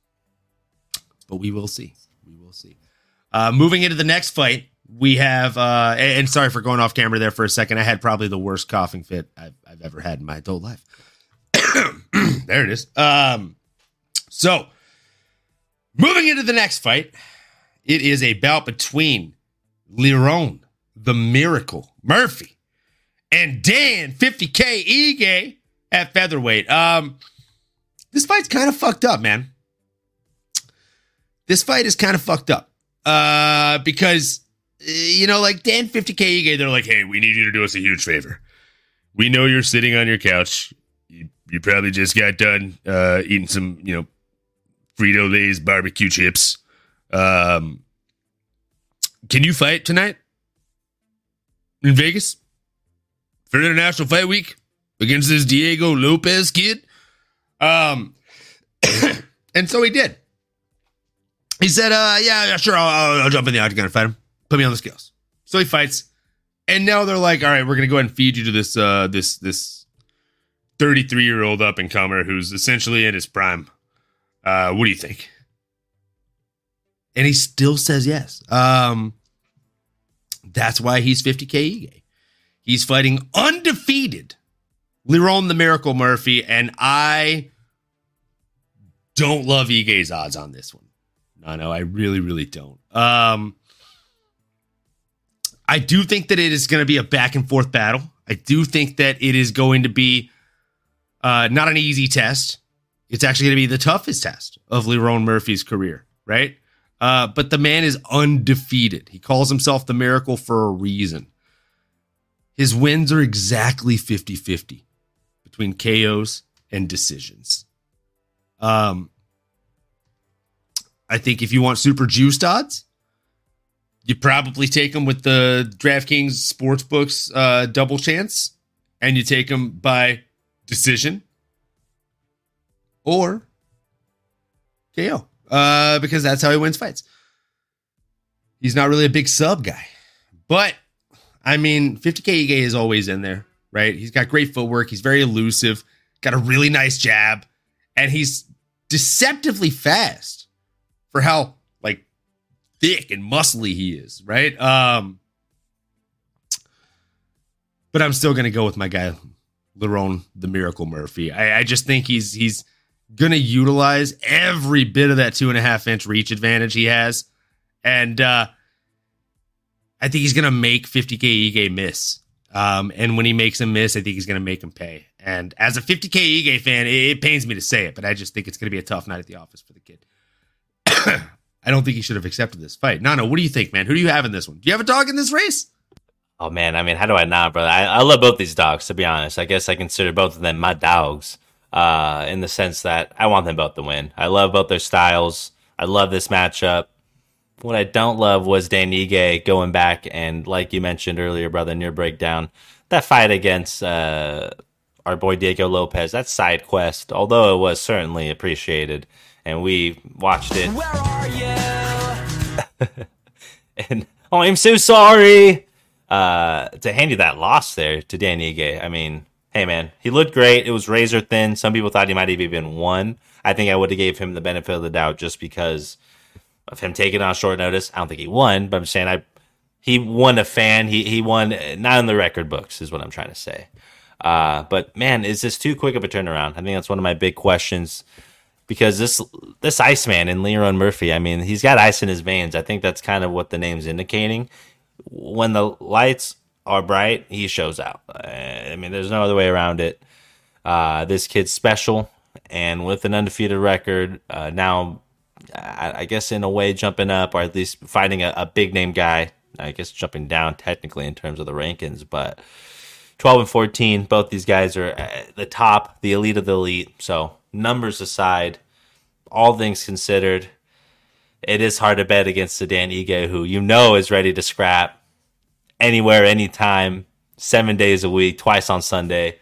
But we will see. We will see. Moving into the next fight, we have, and sorry for going off camera there for a second. I had probably the worst coughing fit I've ever had in my adult life. There it is. So, moving into the next fight, it is a bout between Lerone, the Miracle Murphy, and Dan 50K Ige at featherweight. This fight's kind of fucked up, man. This fight is kind of fucked up. Because, like Dan 50K Ige, they're like, hey, we need you to do us a huge favor. We know you're sitting on your couch. You probably just got done eating some, Frito-Lay's barbecue chips. Can you fight tonight in Vegas for International Fight Week against this Diego Lopez kid? And so he did. He said, yeah, sure, I'll jump in the octagon and fight him. Put me on the scales. So he fights. And now they're like, all right, we're going to go ahead and feed you to this 33-year-old up-and-comer who's essentially in his prime. What do you think? And he still says yes. That's why he's 50K Ige. He's fighting undefeated Lerone the Miracle Murphy, and I don't love Ige's odds on this one. No, I really, really don't. I do think that it is going to be a back and forth battle. I do think that it is going to be not an easy test. It's actually going to be the toughest test of Lerone Murphy's career, right? But the man is undefeated. He calls himself the Miracle for a reason. His wins are exactly 50-50 between KOs and decisions. I think if you want super juiced odds, you probably take him with the DraftKings Sportsbooks double chance, and you take him by decision or KO, because that's how he wins fights. He's not really a big sub guy, but I mean, 50K Ige is always in there, right? He's got great footwork. He's very elusive, got a really nice jab, and he's deceptively fast for how like thick and muscly he is, right? But I'm still going to go with my guy, Lerone the Miracle Murphy. I just think he's going to utilize every bit of that 2.5-inch reach advantage he has. And I think he's going to make 50K Ige miss. And when he makes him miss, I think he's going to make him pay. And as a 50K Ige fan, it pains me to say it, but I just think it's going to be a tough night at the office for the kid. I don't think he should have accepted this fight. Nano, what do you think, man? Who do you have in this one? Do you have a dog in this race? Oh, man. I mean, how do I not, brother? I love both these dogs, to be honest. I guess I consider both of them my dogs in the sense that I want them both to win. I love both their styles. I love this matchup. What I don't love was Dan Ige going back and, like you mentioned earlier, brother, in your breakdown, that fight against our boy Diego Lopez, that side quest, although it was certainly appreciated, and we watched it. Where are you? And I'm so sorry to hand you that loss there to Dan Ige. I mean, hey, man, he looked great. It was razor thin. Some people thought he might have even won. I think I would have gave him the benefit of the doubt just because of him taking on short notice. I don't think he won, but I'm saying he won a fan. He won, not in the record books is what I'm trying to say. But, man, is this too quick of a turnaround? I think that's one of my big questions. Because this Iceman in Lerone Murphy, I mean, he's got ice in his veins. I think that's kind of what the name's indicating. When the lights are bright, he shows out. I mean, there's no other way around it. This kid's special, and with an undefeated record, now, I guess in a way jumping up, or at least fighting a big-name guy. I guess jumping down technically in terms of the rankings, but 12-14, both these guys are at the top, the elite of the elite, so numbers aside, all things considered, it is hard to bet against the Dan Ige, who you know is ready to scrap anywhere, anytime, 7 days a week, twice on Sunday.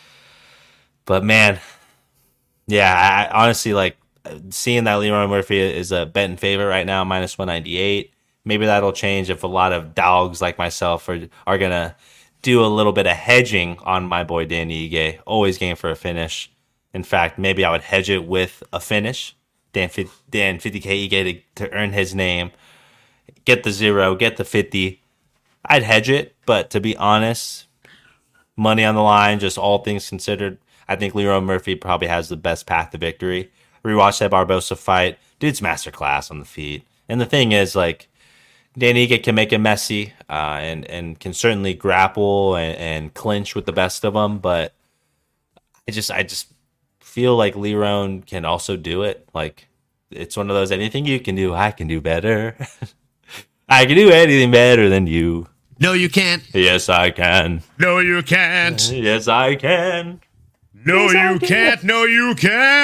But man, yeah, I honestly like seeing that Lerone Murphy is a bet in favor right now, minus 198. Maybe that'll change if a lot of dogs like myself are going to do a little bit of hedging on my boy Dan Ige. Always game for a finish. In fact, maybe I would hedge it with a finish. Dan 50K Ige to earn his name. Get the 0, get the 50. I'd hedge it, but to be honest, money on the line, just all things considered, I think Lerone Murphy probably has the best path to victory. Rewatch that Barbosa fight. Dude's masterclass on the feet. And the thing is, like, Dan Ige can make it messy and can certainly grapple and clinch with the best of them, but I just feel like Lerone can also do it. Like, it's one of those, anything you can do, I can do better. I can do anything better than you. No, you can't. Yes, I can. No, you can't. Yes, I can. No, you can't. No, you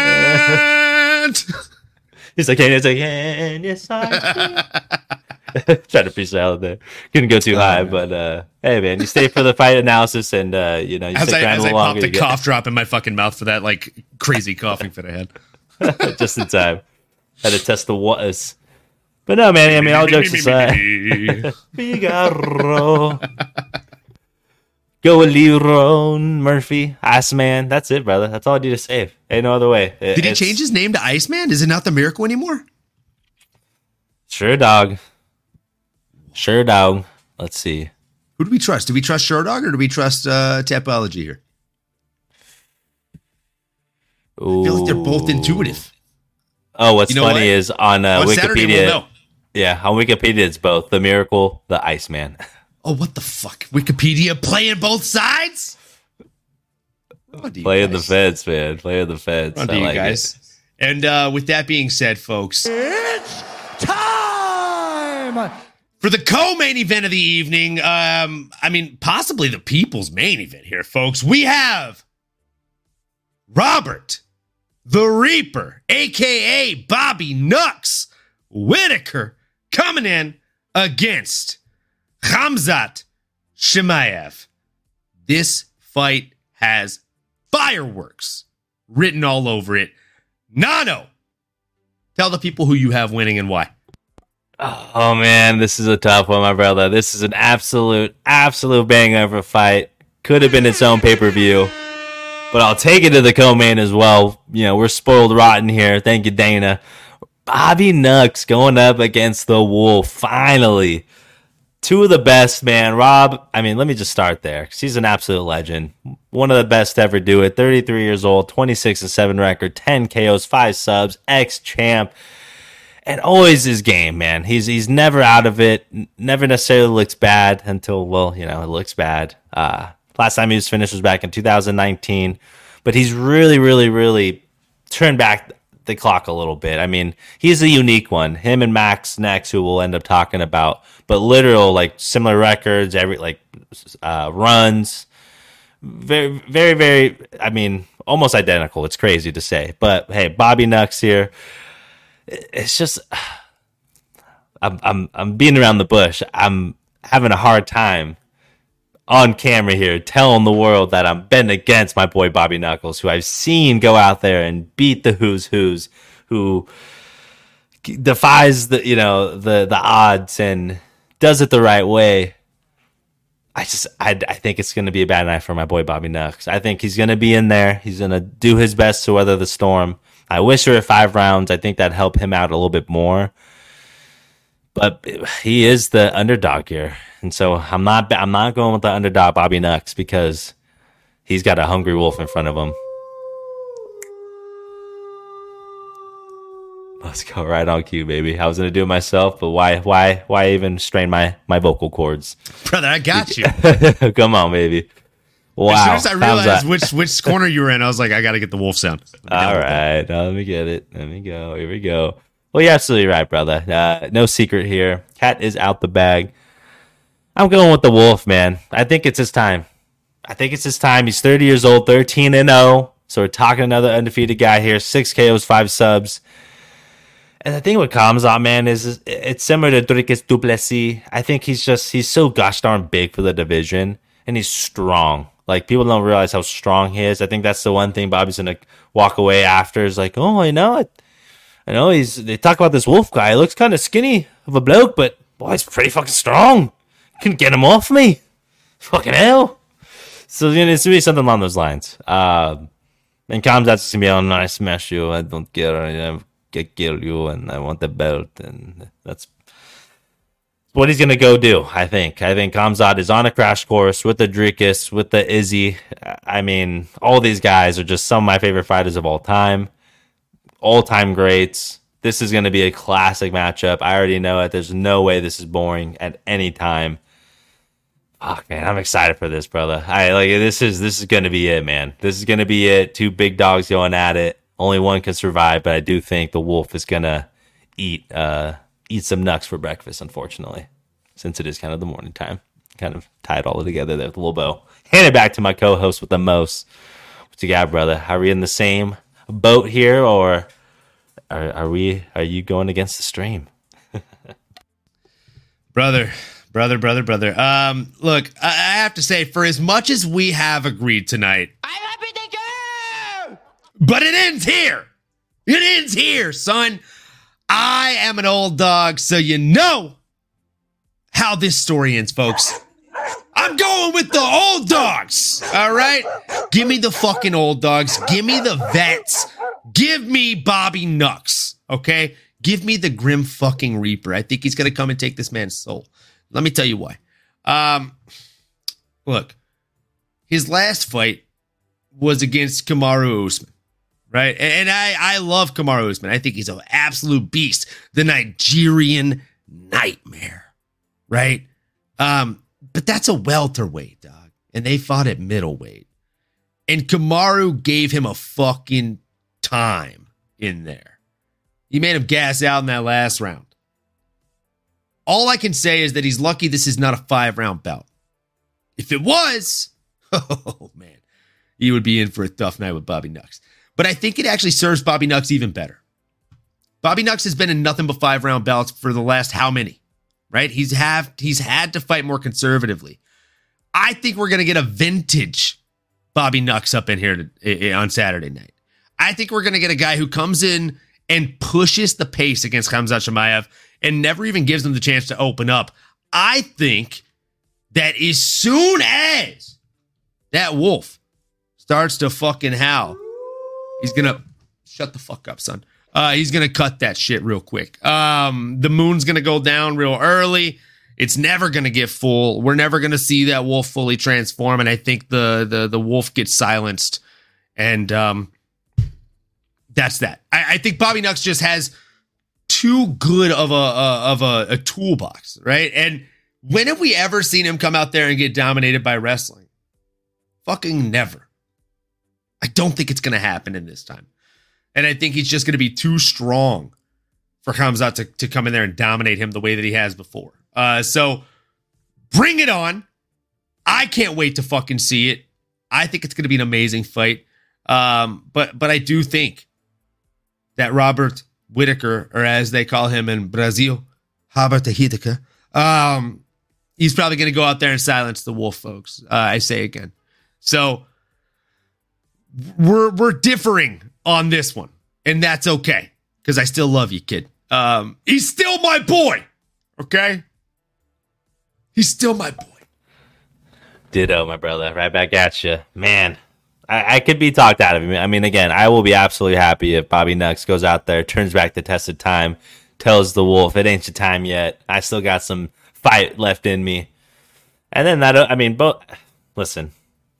can't. Yes, I can. Yes, I can. Yes, I can. Trying to freestyle there. Couldn't go too high, but hey, man, you stay for the fight analysis, and you stick around a little longer. As I popped a cough drop in my fucking mouth for that like crazy coughing fit I had. Just in time. Had to test the waters. But no, man, I mean, all jokes aside. Figaro. Go with Lerone Murphy. Iceman. That's it, brother. That's all I need to say. Ain't no other way. Did he change his name to Iceman? Is it not the Miracle anymore? Sure, dog. Sure, dog. Let's see. Who do we trust? Do we trust Sure Dog or do we trust Tapology here? Ooh. I feel like they're both intuitive. Oh, what's funny is on Wikipedia. Saturday, we'll know. Yeah, on Wikipedia, it's both the Miracle, the Iceman. Oh, what the fuck? Wikipedia playing both sides? Playing the feds, man. Playing the feds. I like guys. It. And with that being said, folks, it's time for the co-main event of the evening. Possibly the people's main event here, folks. We have Robert the Reaper, aka Bobby Nux Whitaker, coming in against Khamzat Chimaev. This fight has fireworks written all over it. Nano, tell the people who you have winning and why. Oh man, this is a tough one, my brother. This is an absolute banger of a fight. Could have been its own pay-per-view, but I'll take it to the co-main as well. You know, we're spoiled rotten here. Thank you, Dana. Bobby Nux going up against the Wolf. Finally. Two of the best, man. Rob, let me just start there because he's an absolute legend. One of the best to ever do it. 33 years old, 26-7 record, 10 KOs, 5 subs, ex-champ. And always his game, man. He's never out of it. Never necessarily looks bad until, it looks bad. Last time he was finished was back in 2019. But he's really, really, really turned back the clock a little bit. I mean, he's a unique one. Him and Max next, who we'll end up talking about. But literal, similar records, runs. Very, very, very, almost identical. It's crazy to say. But, hey, Bobby Nux here. It's just, I'm beating around the bush. I'm having a hard time on camera here telling the world that I'm betting against my boy Bobby Knuckles, who I've seen go out there and beat the who's who defies the odds and does it the right way. I think it's going to be a bad night for my boy Bobby Nux. I think he's going to be in there. He's going to do his best to weather the storm. I wish there were 5 rounds. I think that'd help him out a little bit more. But he is the underdog here. And so I'm not going with the underdog Bobby Nux because he's got a hungry wolf in front of him. Let's go right on cue, baby. I was going to do it myself, but why even strain my vocal cords? Brother, I got you. Come on, baby. Wow. As soon as I realized which corner you were in, I was like, I got to get the wolf sound. All right. Let me get it. Let me go. Here we go. Well, you're absolutely right, brother. No secret here. Cat is out the bag. I'm going with the wolf, man. I think it's his time. He's 30 years old, 13-0. So we're talking another undefeated guy here. 6 KOs, 5 subs. And the thing with Khamzat, man, is it's similar to Dricus du Plessis. I think he's so gosh darn big for the division. And he's strong. People don't realize how strong he is. I think that's the one thing Bobby's going to walk away after is like, oh, I know. They talk about this wolf guy. He looks kind of skinny of a bloke, but boy, he's pretty fucking strong. Couldn't get him off me. Fucking hell. So, it's going to be something along those lines. And Khamzat's going to be, oh, no, I smash you. I don't care. I kill you, and I want the belt. And that's what he's going to go do, I think. Khamzat is on a crash course with the Dricus, with the Izzy. All these guys are just some of my favorite fighters of all time. All-time greats. This is going to be a classic matchup. I already know it. There's no way this is boring at any time. Fuck, man, I'm excited for this, brother. This is going to be it, man. This is going to be it. 2 big dogs going at it. Only one can survive, but I do think the wolf is going to eat some nuts for breakfast, unfortunately, since it is kind of the morning time. Kind of tie it all together there with a little bow. Hand it back to my co-host with the most. What you got, brother? Are we in the same boat here, or are you going against the stream? Brother. Look, I have to say, for as much as we have agreed tonight, I'm happy to go! But it ends here. It ends here, son. I am an old dog, so you know how this story ends, folks. I'm going with the old dogs, all right? Give me the fucking old dogs. Give me the vets. Give me Bobby Nux, okay? Give me the Grim fucking Reaper. I think he's going to come and take this man's soul. Let me tell you why. Look, his last fight was against Kamaru Usman. Right. And I love Kamaru Usman. I think he's an absolute beast. The Nigerian nightmare. Right. But that's a welterweight, dog. And they fought at middleweight. And Kamaru gave him a fucking time in there. He made him gas out in that last round. All I can say is that he's lucky this is not a 5-round bout. If it was, oh man, he would be in for a tough night with Bobby Nux. But I think it actually serves Bobby Nux even better. Bobby Nux has been in nothing but 5-round bouts for the last how many? Right? He's had to fight more conservatively. I think we're going to get a vintage Bobby Nux up in here on Saturday night. I think we're going to get a guy who comes in and pushes the pace against Khamzat Chimaev and never even gives him the chance to open up. I think that as soon as that wolf starts to fucking howl, he's going to shut the fuck up, son. He's going to cut that shit real quick. The moon's going to go down real early. It's never going to get full. We're never going to see that wolf fully transform. And I think the wolf gets silenced. And that's that. I think Bobby Nux just has too good of a toolbox, right? And when have we ever seen him come out there and get dominated by wrestling? Fucking never. I don't think it's going to happen in this time. And I think he's just going to be too strong for Khamzat to come in there and dominate him the way that he has before. So bring it on. I can't wait to fucking see it. I think it's going to be an amazing fight. But I do think that Robert Whitaker, or as they call him in Brazil, Robert Whitaker, he's probably going to go out there and silence the wolf, folks. I say again. So we're differing on this one, and that's okay, because I still love you, kid. He's still my boy, okay? He's still my boy. Ditto, my brother. Right back at you. Man, I could be talked out of him. I mean, again, I will be absolutely happy if Bobby Nux goes out there, turns back the test of time, tells the wolf, it ain't your time yet. I still got some fight left in me. And then listen.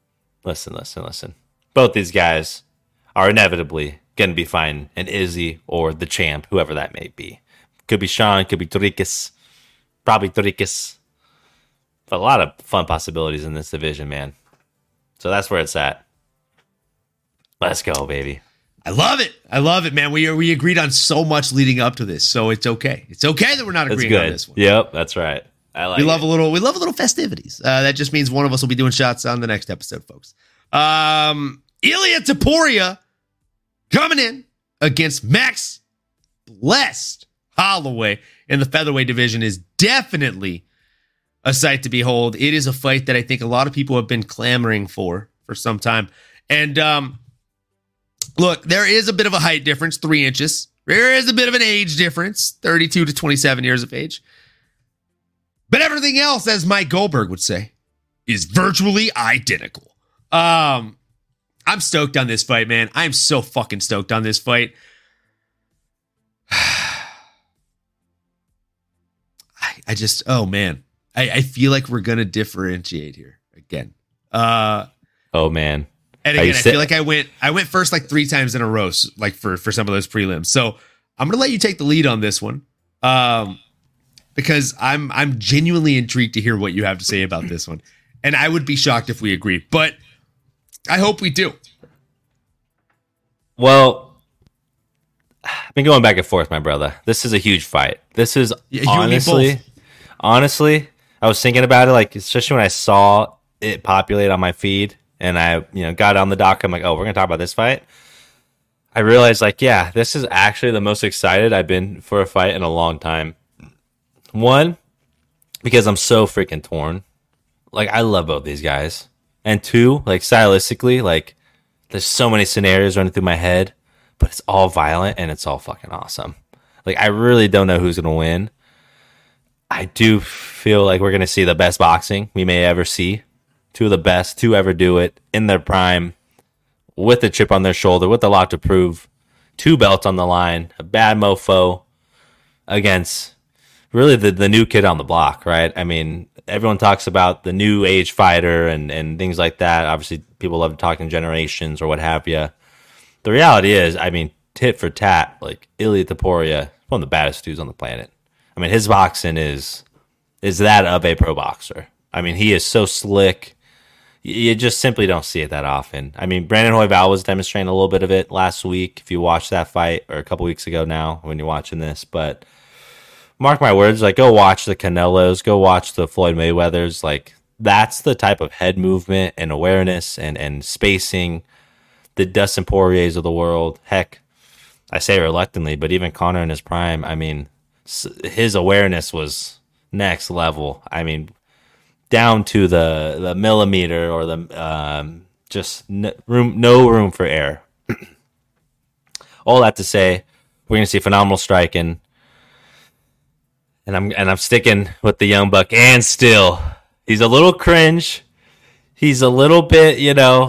Both these guys are inevitably going to be fighting an Izzy or the champ, whoever that may be. Could be Sean, could be Torikis, probably Torikis. But a lot of fun possibilities in this division, man. So that's where it's at. Let's go, baby. I love it, man. We agreed on so much leading up to this, so it's okay. It's okay that we're not agreeing on this one. Yep, that's right. We love a little festivities. That just means one of us will be doing shots on the next episode, folks. Ilia Topuria coming in against Max Blessed Holloway in the featherweight division is definitely a sight to behold. It is a fight that I think a lot of people have been clamoring for some time. And look, there is a bit of a height difference, 3 inches. There is a bit of an age difference, 32 to 27 years of age. But everything else, as Mike Goldberg would say, is virtually identical. I'm stoked on this fight, man. I'm so fucking stoked on this fight. Oh man. I feel like we're going to differentiate here again. Oh man. And again, I feel like I went first like 3 times in a row, like for some of those prelims. So I'm going to let you take the lead on this one. Because I'm genuinely intrigued to hear what you have to say about this one. And I would be shocked if we agree, but I hope we do. Well, I've been going back and forth, my brother. This is a huge fight. This is honestly, I was thinking about it, like, especially when I saw it populate on my feed and I, got on the dock. I'm like, oh, we're going to talk about this fight. I realized, like, yeah, this is actually the most excited I've been for a fight in a long time. One, because I'm so freaking torn. Like, I love both these guys. And 2, like, stylistically, like, there's so many scenarios running through my head, but it's all violent and it's all fucking awesome. Like, I really don't know who's going to win. I do feel like we're going to see the best boxing we may ever see. 2 of the best to ever do it in their prime, with a chip on their shoulder, with a lot to prove. 2 belts on the line, a bad mofo against really the new kid on the block, right? I mean, everyone talks about the new age fighter and things like that. Obviously, people love talking generations or what have you. The reality is, I mean, tit for tat, like, Ilia Topuria, one of the baddest dudes on the planet. I mean, his boxing is that of a pro boxer. I mean, he is so slick. You just simply don't see it that often. I mean, Brandon Royval was demonstrating a little bit of it last week, if you watched that fight, or a couple weeks ago now when you're watching this. But mark my words, like, go watch the Canelos, go watch the Floyd Mayweathers. Like, that's the type of head movement and awareness and spacing, the Dustin Poiriers of the world. Heck, I say reluctantly, but even Conor in his prime, I mean, his awareness was next level. I mean, down to the millimeter or the no room for error. All that to say, we're gonna see phenomenal striking, and I'm sticking with the young buck. And still, he's a little cringe. He's a little bit,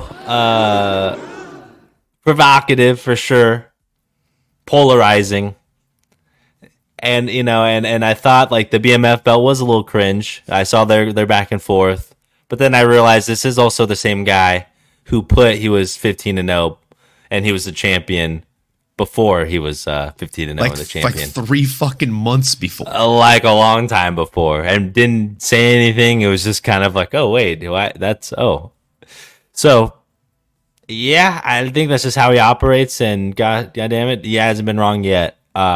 provocative for sure, polarizing. And and I thought like the BMF belt was a little cringe. I saw their back and forth, but then I realized this is also the same guy who he was 15-0, and he was the champion before he was 15-0 the champion. Like 3 fucking months before, like a long time before, and didn't say anything. It was just kind of like, oh wait, so yeah, I think that's just how he operates. And god damn it, he hasn't been wrong yet.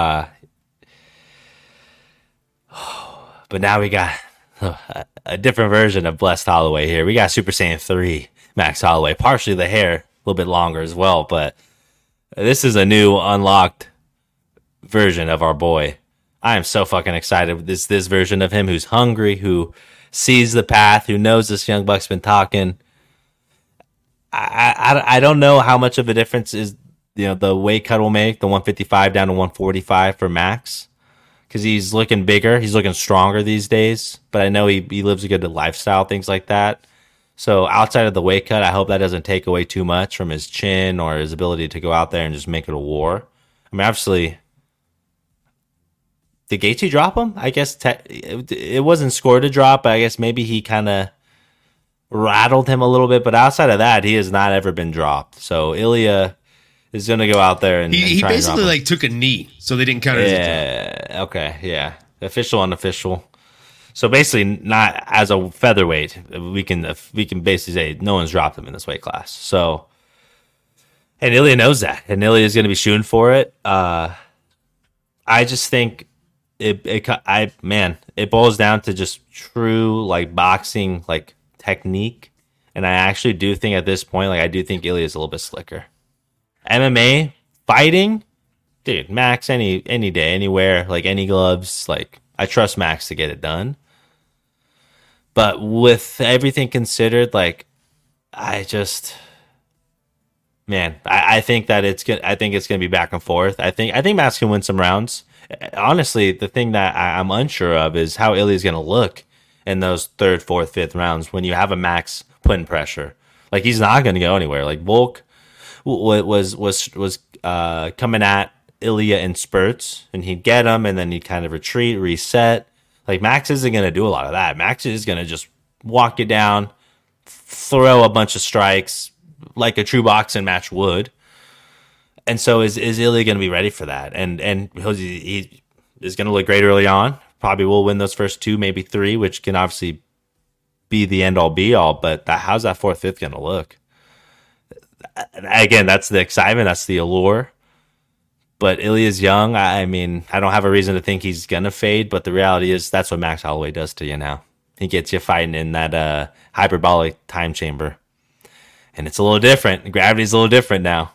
But now we got a different version of Blessed Holloway here. We got Super Saiyan 3 Max Holloway, partially the hair, a little bit longer as well. But this is a new unlocked version of our boy. I am so fucking excited with this version of him who's hungry, who sees the path, who knows this young buck's been talking. I don't know how much of a difference is the weight cut will make, the 155 down to 145 for Max. Because he's looking bigger, he's looking stronger these days. But I know he lives a good lifestyle, things like that. So outside of the weight cut, I hope that doesn't take away too much from his chin or his ability to go out there and just make it a war. I mean, obviously, did Gaethje drop him? I guess it wasn't scored to drop, but I guess maybe he kind of rattled him a little bit. But outside of that, he has not ever been dropped. So Ilya is going to go out there and he try basically and like took a knee, so they didn't count it as a drop. Okay, yeah. Official, unofficial. So basically, not as a featherweight, we can basically say no one's dropped him in this weight class. So, and Ilya knows that, and Ilya is going to be shooting for it. I just think it boils down to just true like boxing like technique, and I actually do think at this point, like I do think Ilya is a little bit slicker. MMA fighting, dude, Max any day, anywhere, like any gloves, like I trust Max to get it done. But with everything considered, like I think that I think it's gonna be back and forth. I think Max can win some rounds. Honestly, the thing that I'm unsure of is how Ilya's gonna look in those 3rd, 4th, 5th rounds when you have a Max putting pressure. Like he's not gonna go anywhere. Like Volk was coming at Ilya in spurts, and he'd get him, and then he'd kind of retreat, reset. Like Max isn't going to do a lot of that. Max is going to just walk you down, throw a bunch of strikes like a true boxing match would. And so is Ilya going to be ready for that? And he is going to look great early on. Probably will win those first 2, maybe 3, which can obviously be the end all be all. But how's that 4th, 5th going to look? Again, that's the excitement, that's the allure. But Ilya's young. I mean, I don't have a reason to think he's gonna fade, but the reality is that's what Max Holloway does to you now. He gets you fighting in that hyperbolic time chamber. And it's a little different. Gravity's a little different now.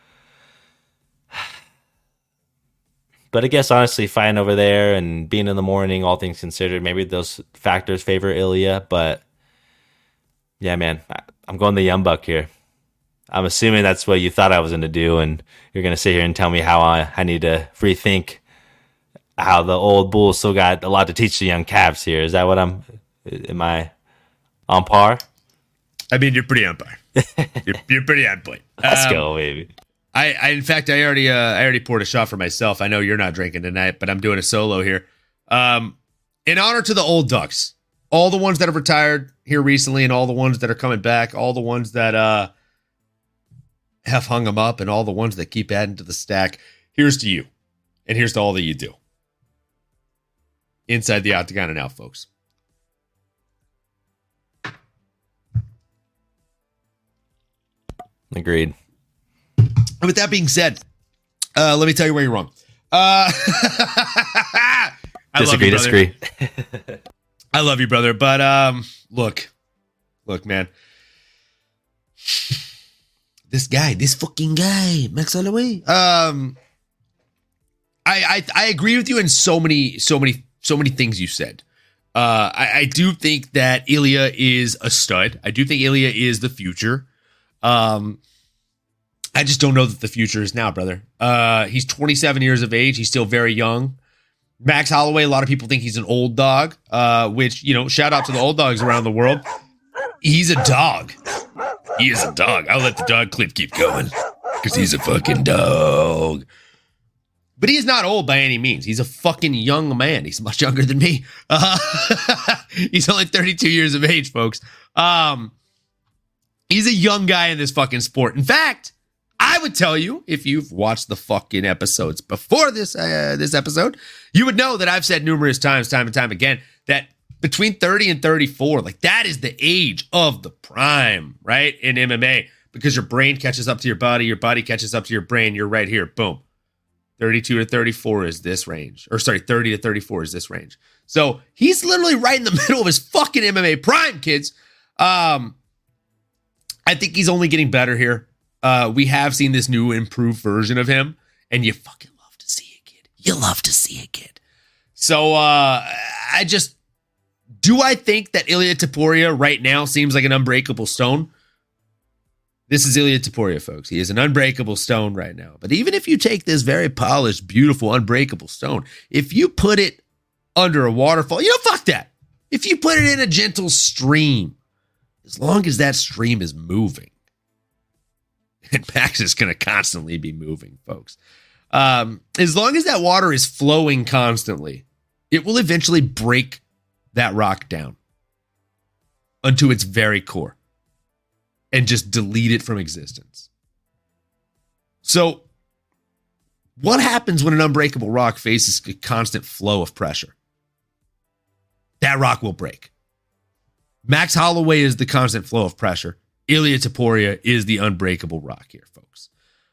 But I guess honestly, fighting over there and being in the morning, all things considered, maybe those factors favor Ilya. But yeah, man, I'm going the young buck here. I'm assuming that's what you thought I was going to do, and you're going to sit here and tell me how I need to rethink how the old bull still got a lot to teach the young calves here. Is that what am I on par? I mean, you're pretty on par. You're pretty on point. Let's go, baby. In fact, I already poured a shot for myself. I know you're not drinking tonight, but I'm doing a solo here. In honor to the old Ducks, all the ones that have retired here recently, and all the ones that are coming back, all the ones that have hung them up, and all the ones that keep adding to the stack. Here's to you, and here's to all that you do. Inside the Octagon and out, folks. Agreed. And with that being said, let me tell you where you're wrong. Disagree. I love you, brother. But look, man. This fucking guy, Max Holloway. I agree with you in so many things you said. I do think that Ilya is a stud. I do think Ilya is the future. I just don't know that the future is now, brother. He's 27 years of age. He's still very young. Max Holloway, a lot of people think he's an old dog, which, shout out to the old dogs around the world. He's a dog. He is a dog. I'll let the dog clip keep going because he's a fucking dog. But he is not old by any means. He's a fucking young man. He's much younger than me. He's only 32 years of age, folks. He's a young guy in this fucking sport. In fact, I would tell you, if you've watched the fucking episodes before this episode, you would know that I've said numerous times, time and time again, that between 30 and 34, like that is the age of the prime, right? In MMA, because your brain catches up to your body catches up to your brain. You're right here. Boom. 32 to 34 is this range. Or sorry, 30 to 34 is this range. So he's literally right in the middle of his fucking MMA prime, kids. I think he's only getting better here. We have seen this new improved version of him, and you fucking love to see it, kid. You love to see it, kid. So do I think that Ilya Topuria right now seems like an unbreakable stone? This is Ilya Topuria, folks. He is an unbreakable stone right now. But even if you take this very polished, beautiful, unbreakable stone, if you put it under a waterfall, fuck that. If you put it in a gentle stream, as long as that stream is moving, and Max is going to constantly be moving, folks. As long as that water is flowing constantly, it will eventually break that rock down unto its very core and just delete it from existence. So what happens when an unbreakable rock faces a constant flow of pressure? That rock will break. Max Holloway is the constant flow of pressure. Ilya Topuria is the unbreakable rock here, folks.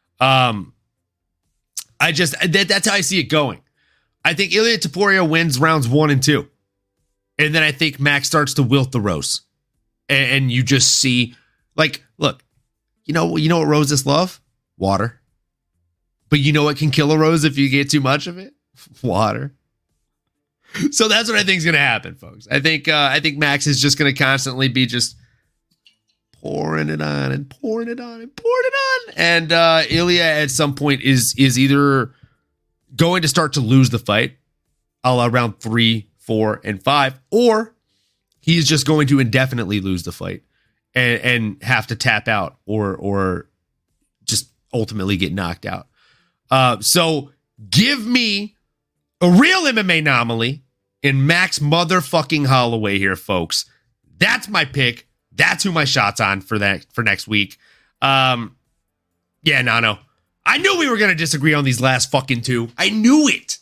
That's how I see it going. I think Ilya Topuria wins rounds 1 and 2. And then I think Max starts to wilt the rose. And you just see, like, look, you know what roses love? Water. But you know what can kill a rose if you get too much of it? Water. So that's what I think is going to happen, folks. I think Max is just going to constantly be just pouring it on and pouring it on and pouring it on. And Ilya at some point is either going to start to lose the fight, a la round 3, 4, and 5, or he's just going to indefinitely lose the fight and have to tap out or just ultimately get knocked out. So give me a real MMA anomaly in Max motherfucking Holloway here, folks. That's my pick. That's who my shot's on for next week. No. I knew we were going to disagree on these last fucking 2. I knew it.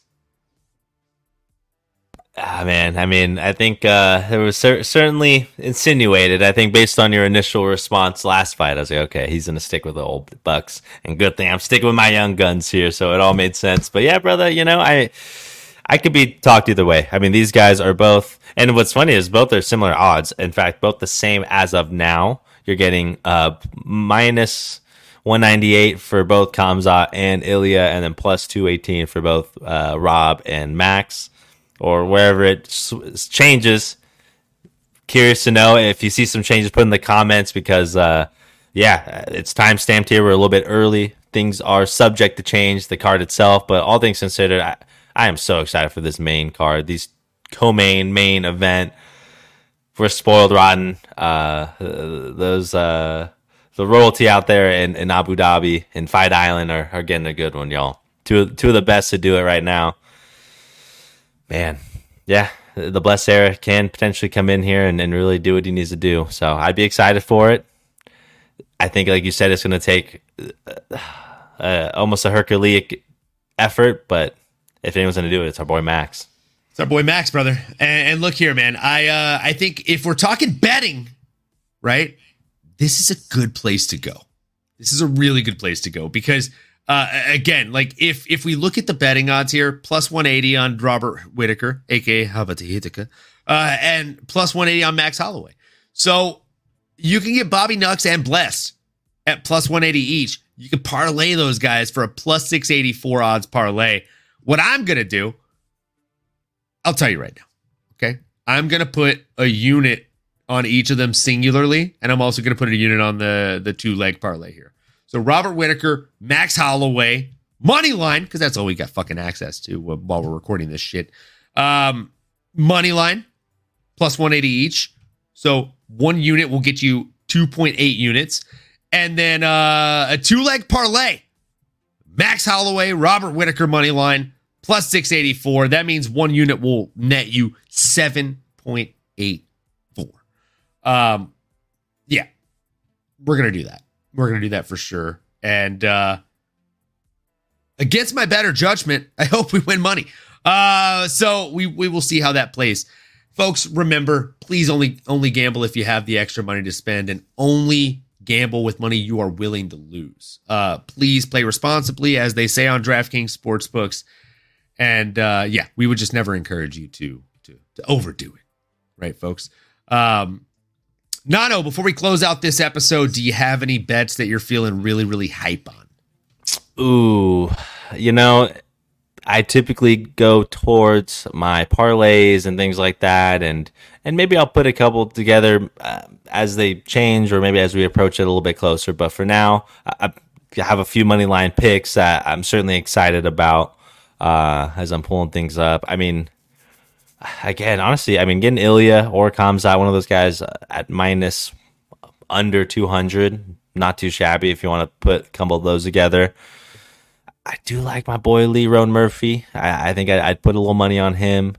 Man, I mean, I think it was certainly insinuated. I think based on your initial response last fight, I was like, okay, he's going to stick with the old Bucks. And good thing I'm sticking with my young guns here, so it all made sense. But yeah, brother, I could be talked either way. I mean, these guys are both, and what's funny is both are similar odds. In fact, both the same as of now. You're getting minus 198 for both Khamzat and Ilya, and then plus 218 for both Rob and Max, or wherever it changes. Curious to know if you see some changes, put in the comments, because it's time stamped here. We're a little bit early. Things are subject to change, the card itself, but all things considered, I am so excited for this main card, these main event. We're spoiled rotten. The royalty out there in Abu Dhabi and Fight Island are getting a good one, y'all. Two of the best to do it right now. Man, yeah, the Bless era can potentially come in here and really do what he needs to do. So I'd be excited for it. I think, like you said, it's going to take almost a Herculean effort, but if anyone's going to do it, it's our boy Max. It's our boy Max, brother. And look here, man. I think if we're talking betting, right, this is a good place to go. This is a really good place to go because, again, like if we look at the betting odds here, plus 180 on Robert Whitaker, aka Habati Hitika, and plus 180 on Max Holloway. So you can get Bobby Nux and Bless at plus 180 each. You can parlay those guys for a plus 684 odds parlay. What I'm going to do, I'll tell you right now, okay? I'm going to put a unit on each of them singularly, and I'm also going to put a unit on the two-leg parlay here. So Robert Whitaker, Max Holloway, money line, because that's all we got fucking access to while we're recording this shit. Money line, plus 180 each. So one unit will get you 2.8 units. And then a two-leg parlay, Max Holloway, Robert Whitaker money line, plus 684. That means one unit will net you 7.84. Yeah, we're going to do that. We're going to do that for sure. And against my better judgment, I hope we win money. So we will see how that plays. Folks, remember, please only gamble if you have the extra money to spend, and only gamble with money you are willing to lose. Please play responsibly, as they say on DraftKings Sportsbooks. And yeah, we would just never encourage you to overdo it. Right, folks? Nano, before we close out this episode, do you have any bets that you're feeling really, really hype on? Ooh, I typically go towards my parlays and things like that, and maybe I'll put a couple together as they change, or maybe as we approach it a little bit closer. But for now, I have a few money line picks that I'm certainly excited about as I'm pulling things up. I mean, again, honestly, getting Ilya or Kamzat, one of those guys at minus under 200, not too shabby if you want to put a couple of those together. I do like my boy Lerone Murphy. I think I'd put a little money on him.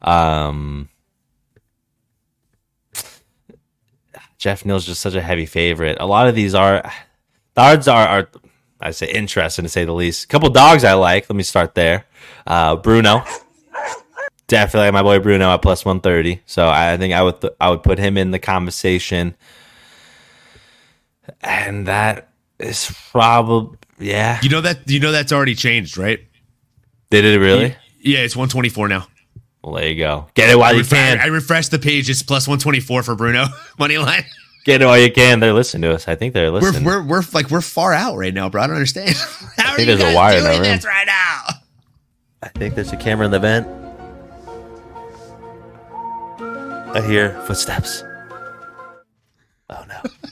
Jeff Neal's just such a heavy favorite. A lot of these the odds are I'd say interesting to say the least. A couple dogs I like. Let me start there. Bruno. Definitely my boy Bruno at plus 130. So I think I would put him in the conversation. And that is probably, yeah. You know that's already changed, right? Did it really? Yeah, it's 124 now. Well, there you go. Get it while you can. I refreshed the page. It's plus 124 for Bruno money line. Get it while you can. They're listening to us. I think they're listening. We're far out right now, bro. I don't understand. How I think there's a wire in the room. This right now? I think there's a camera in the vent. I hear footsteps. Oh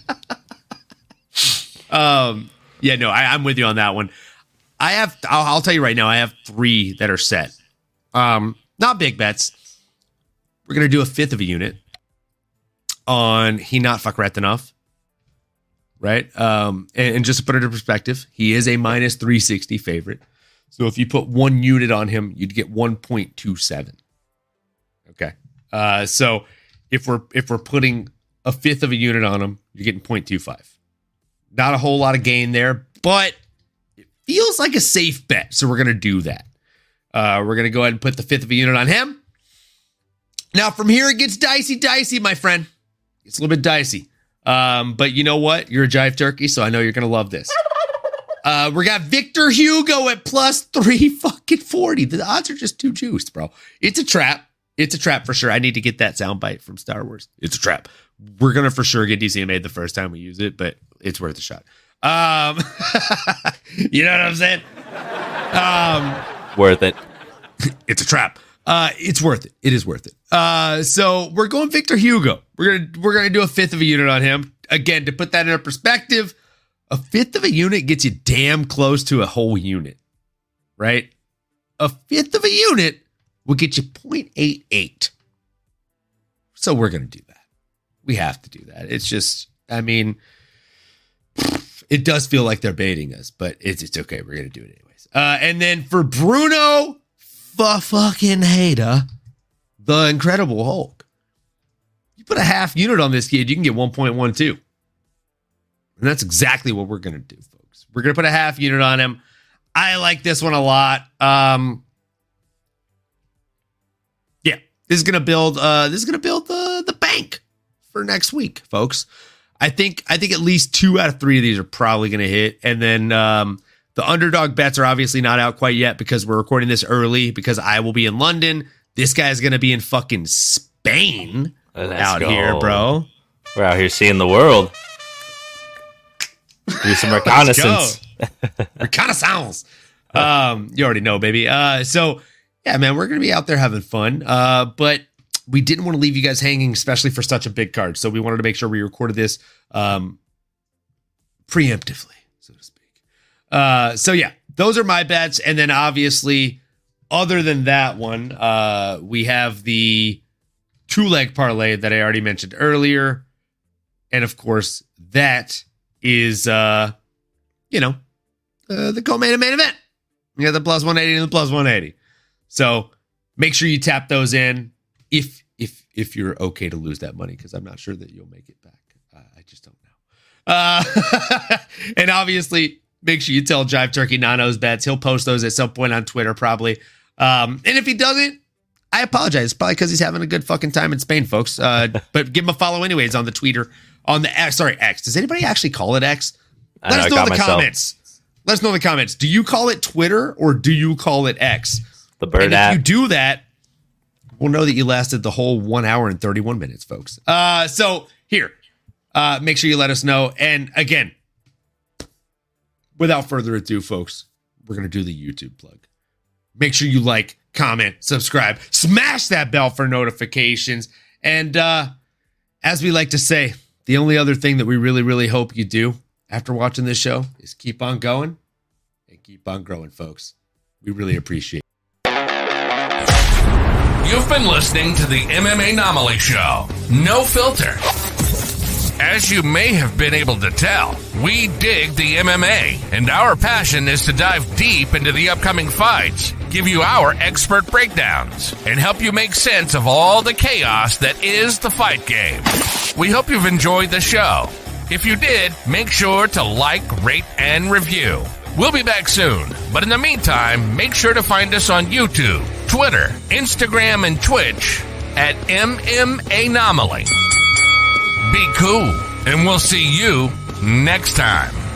no. Yeah, no, I'm with you on that one. I'll tell you right now, I have 3 that are set. Not big bets. We're going to do a fifth of a unit on He Not Fakretinov, right? And just to put it in perspective, he is a minus 360 favorite. So if you put 1 unit on him, you'd get 1.27. Okay. So if we're putting a fifth of a unit on him, you're getting 0.25. Not a whole lot of gain there, but it feels like a safe bet. So we're going to do that. We're going to go ahead and put the fifth of a unit on him. Now from here, it gets dicey, my friend. It's a little bit dicey. But you know what? You're a jive turkey, so I know you're going to love this. We got Victor Hugo at plus 340. The odds are just too juiced, bro. It's a trap. It's a trap for sure. I need to get that soundbite from Star Wars. It's a trap. We're going to for sure get DCMA the first time we use it, but it's worth a shot. You know what I'm saying? Worth it. It's a trap. It's worth it. It is worth it. So we're going Victor Hugo. We're gonna do a fifth of a unit on him. Again, to put that in perspective, a fifth of a unit gets you damn close to a whole unit, right? A fifth of a unit will get you 0.88. So we're gonna do that. We have to do that. It's just, it does feel like they're baiting us, but it's okay. We're gonna do it anyways. And then for Bruno fucking Hader, the Incredible Hulk, you put a half unit on this kid, you can get 1.12. And that's exactly what we're gonna do, folks. We're gonna put a half unit on him. I like this one a lot. Yeah, this is gonna build the bank for next week, folks. I think at least 2 out of 3 of these are probably going to hit. And then the underdog bets are obviously not out quite yet because we're recording this early because I will be in London. This guy's going to be in fucking Spain out here, bro. We're out here seeing the world. Do some reconnaissance. Reconnaissance. You already know, baby. So, yeah, man, we're going to be out there having fun. But we didn't want to leave you guys hanging, especially for such a big card. So we wanted to make sure we recorded this preemptively, so to speak. So, yeah, those are my bets. And then, obviously, other than that one, we have the 2-leg parlay that I already mentioned earlier. And, of course, that is, the co-main and main event. You got the plus 180 and the plus 180. So make sure you tap those in if you're okay to lose that money, because I'm not sure that you'll make it back. I just don't know. And obviously, make sure you tell Jive Turkey Nano's bets. He'll post those at some point on Twitter, probably. And if he doesn't, I apologize. Probably because he's having a good fucking time in Spain, folks. But give him a follow anyways on the Twitter. On the X. Sorry, X. Does anybody actually call it X? Let us know in the comments. Let us know in the comments. Do you call it Twitter or do you call it X? The bird app. If you do that, we'll know that you lasted the whole 1 hour and 31 minutes, folks. So here, make sure you let us know. And again, without further ado, folks, we're going to do the YouTube plug. Make sure you like, comment, subscribe, smash that bell for notifications. And as we like to say, the only other thing that we really, really hope you do after watching this show is keep on going and keep on growing, folks. We really appreciate it. You've been listening to the MMA Anomaly Show. No filter. As you may have been able to tell, we dig the MMA, and our passion is to dive deep into the upcoming fights, give you our expert breakdowns, and help you make sense of all the chaos that is the fight game. We hope you've enjoyed the show. If you did, make sure to like, rate, and review. We'll be back soon, but in the meantime, make sure to find us on YouTube, Twitter, Instagram, and Twitch at MMA Anomaly. Be cool, and we'll see you next time.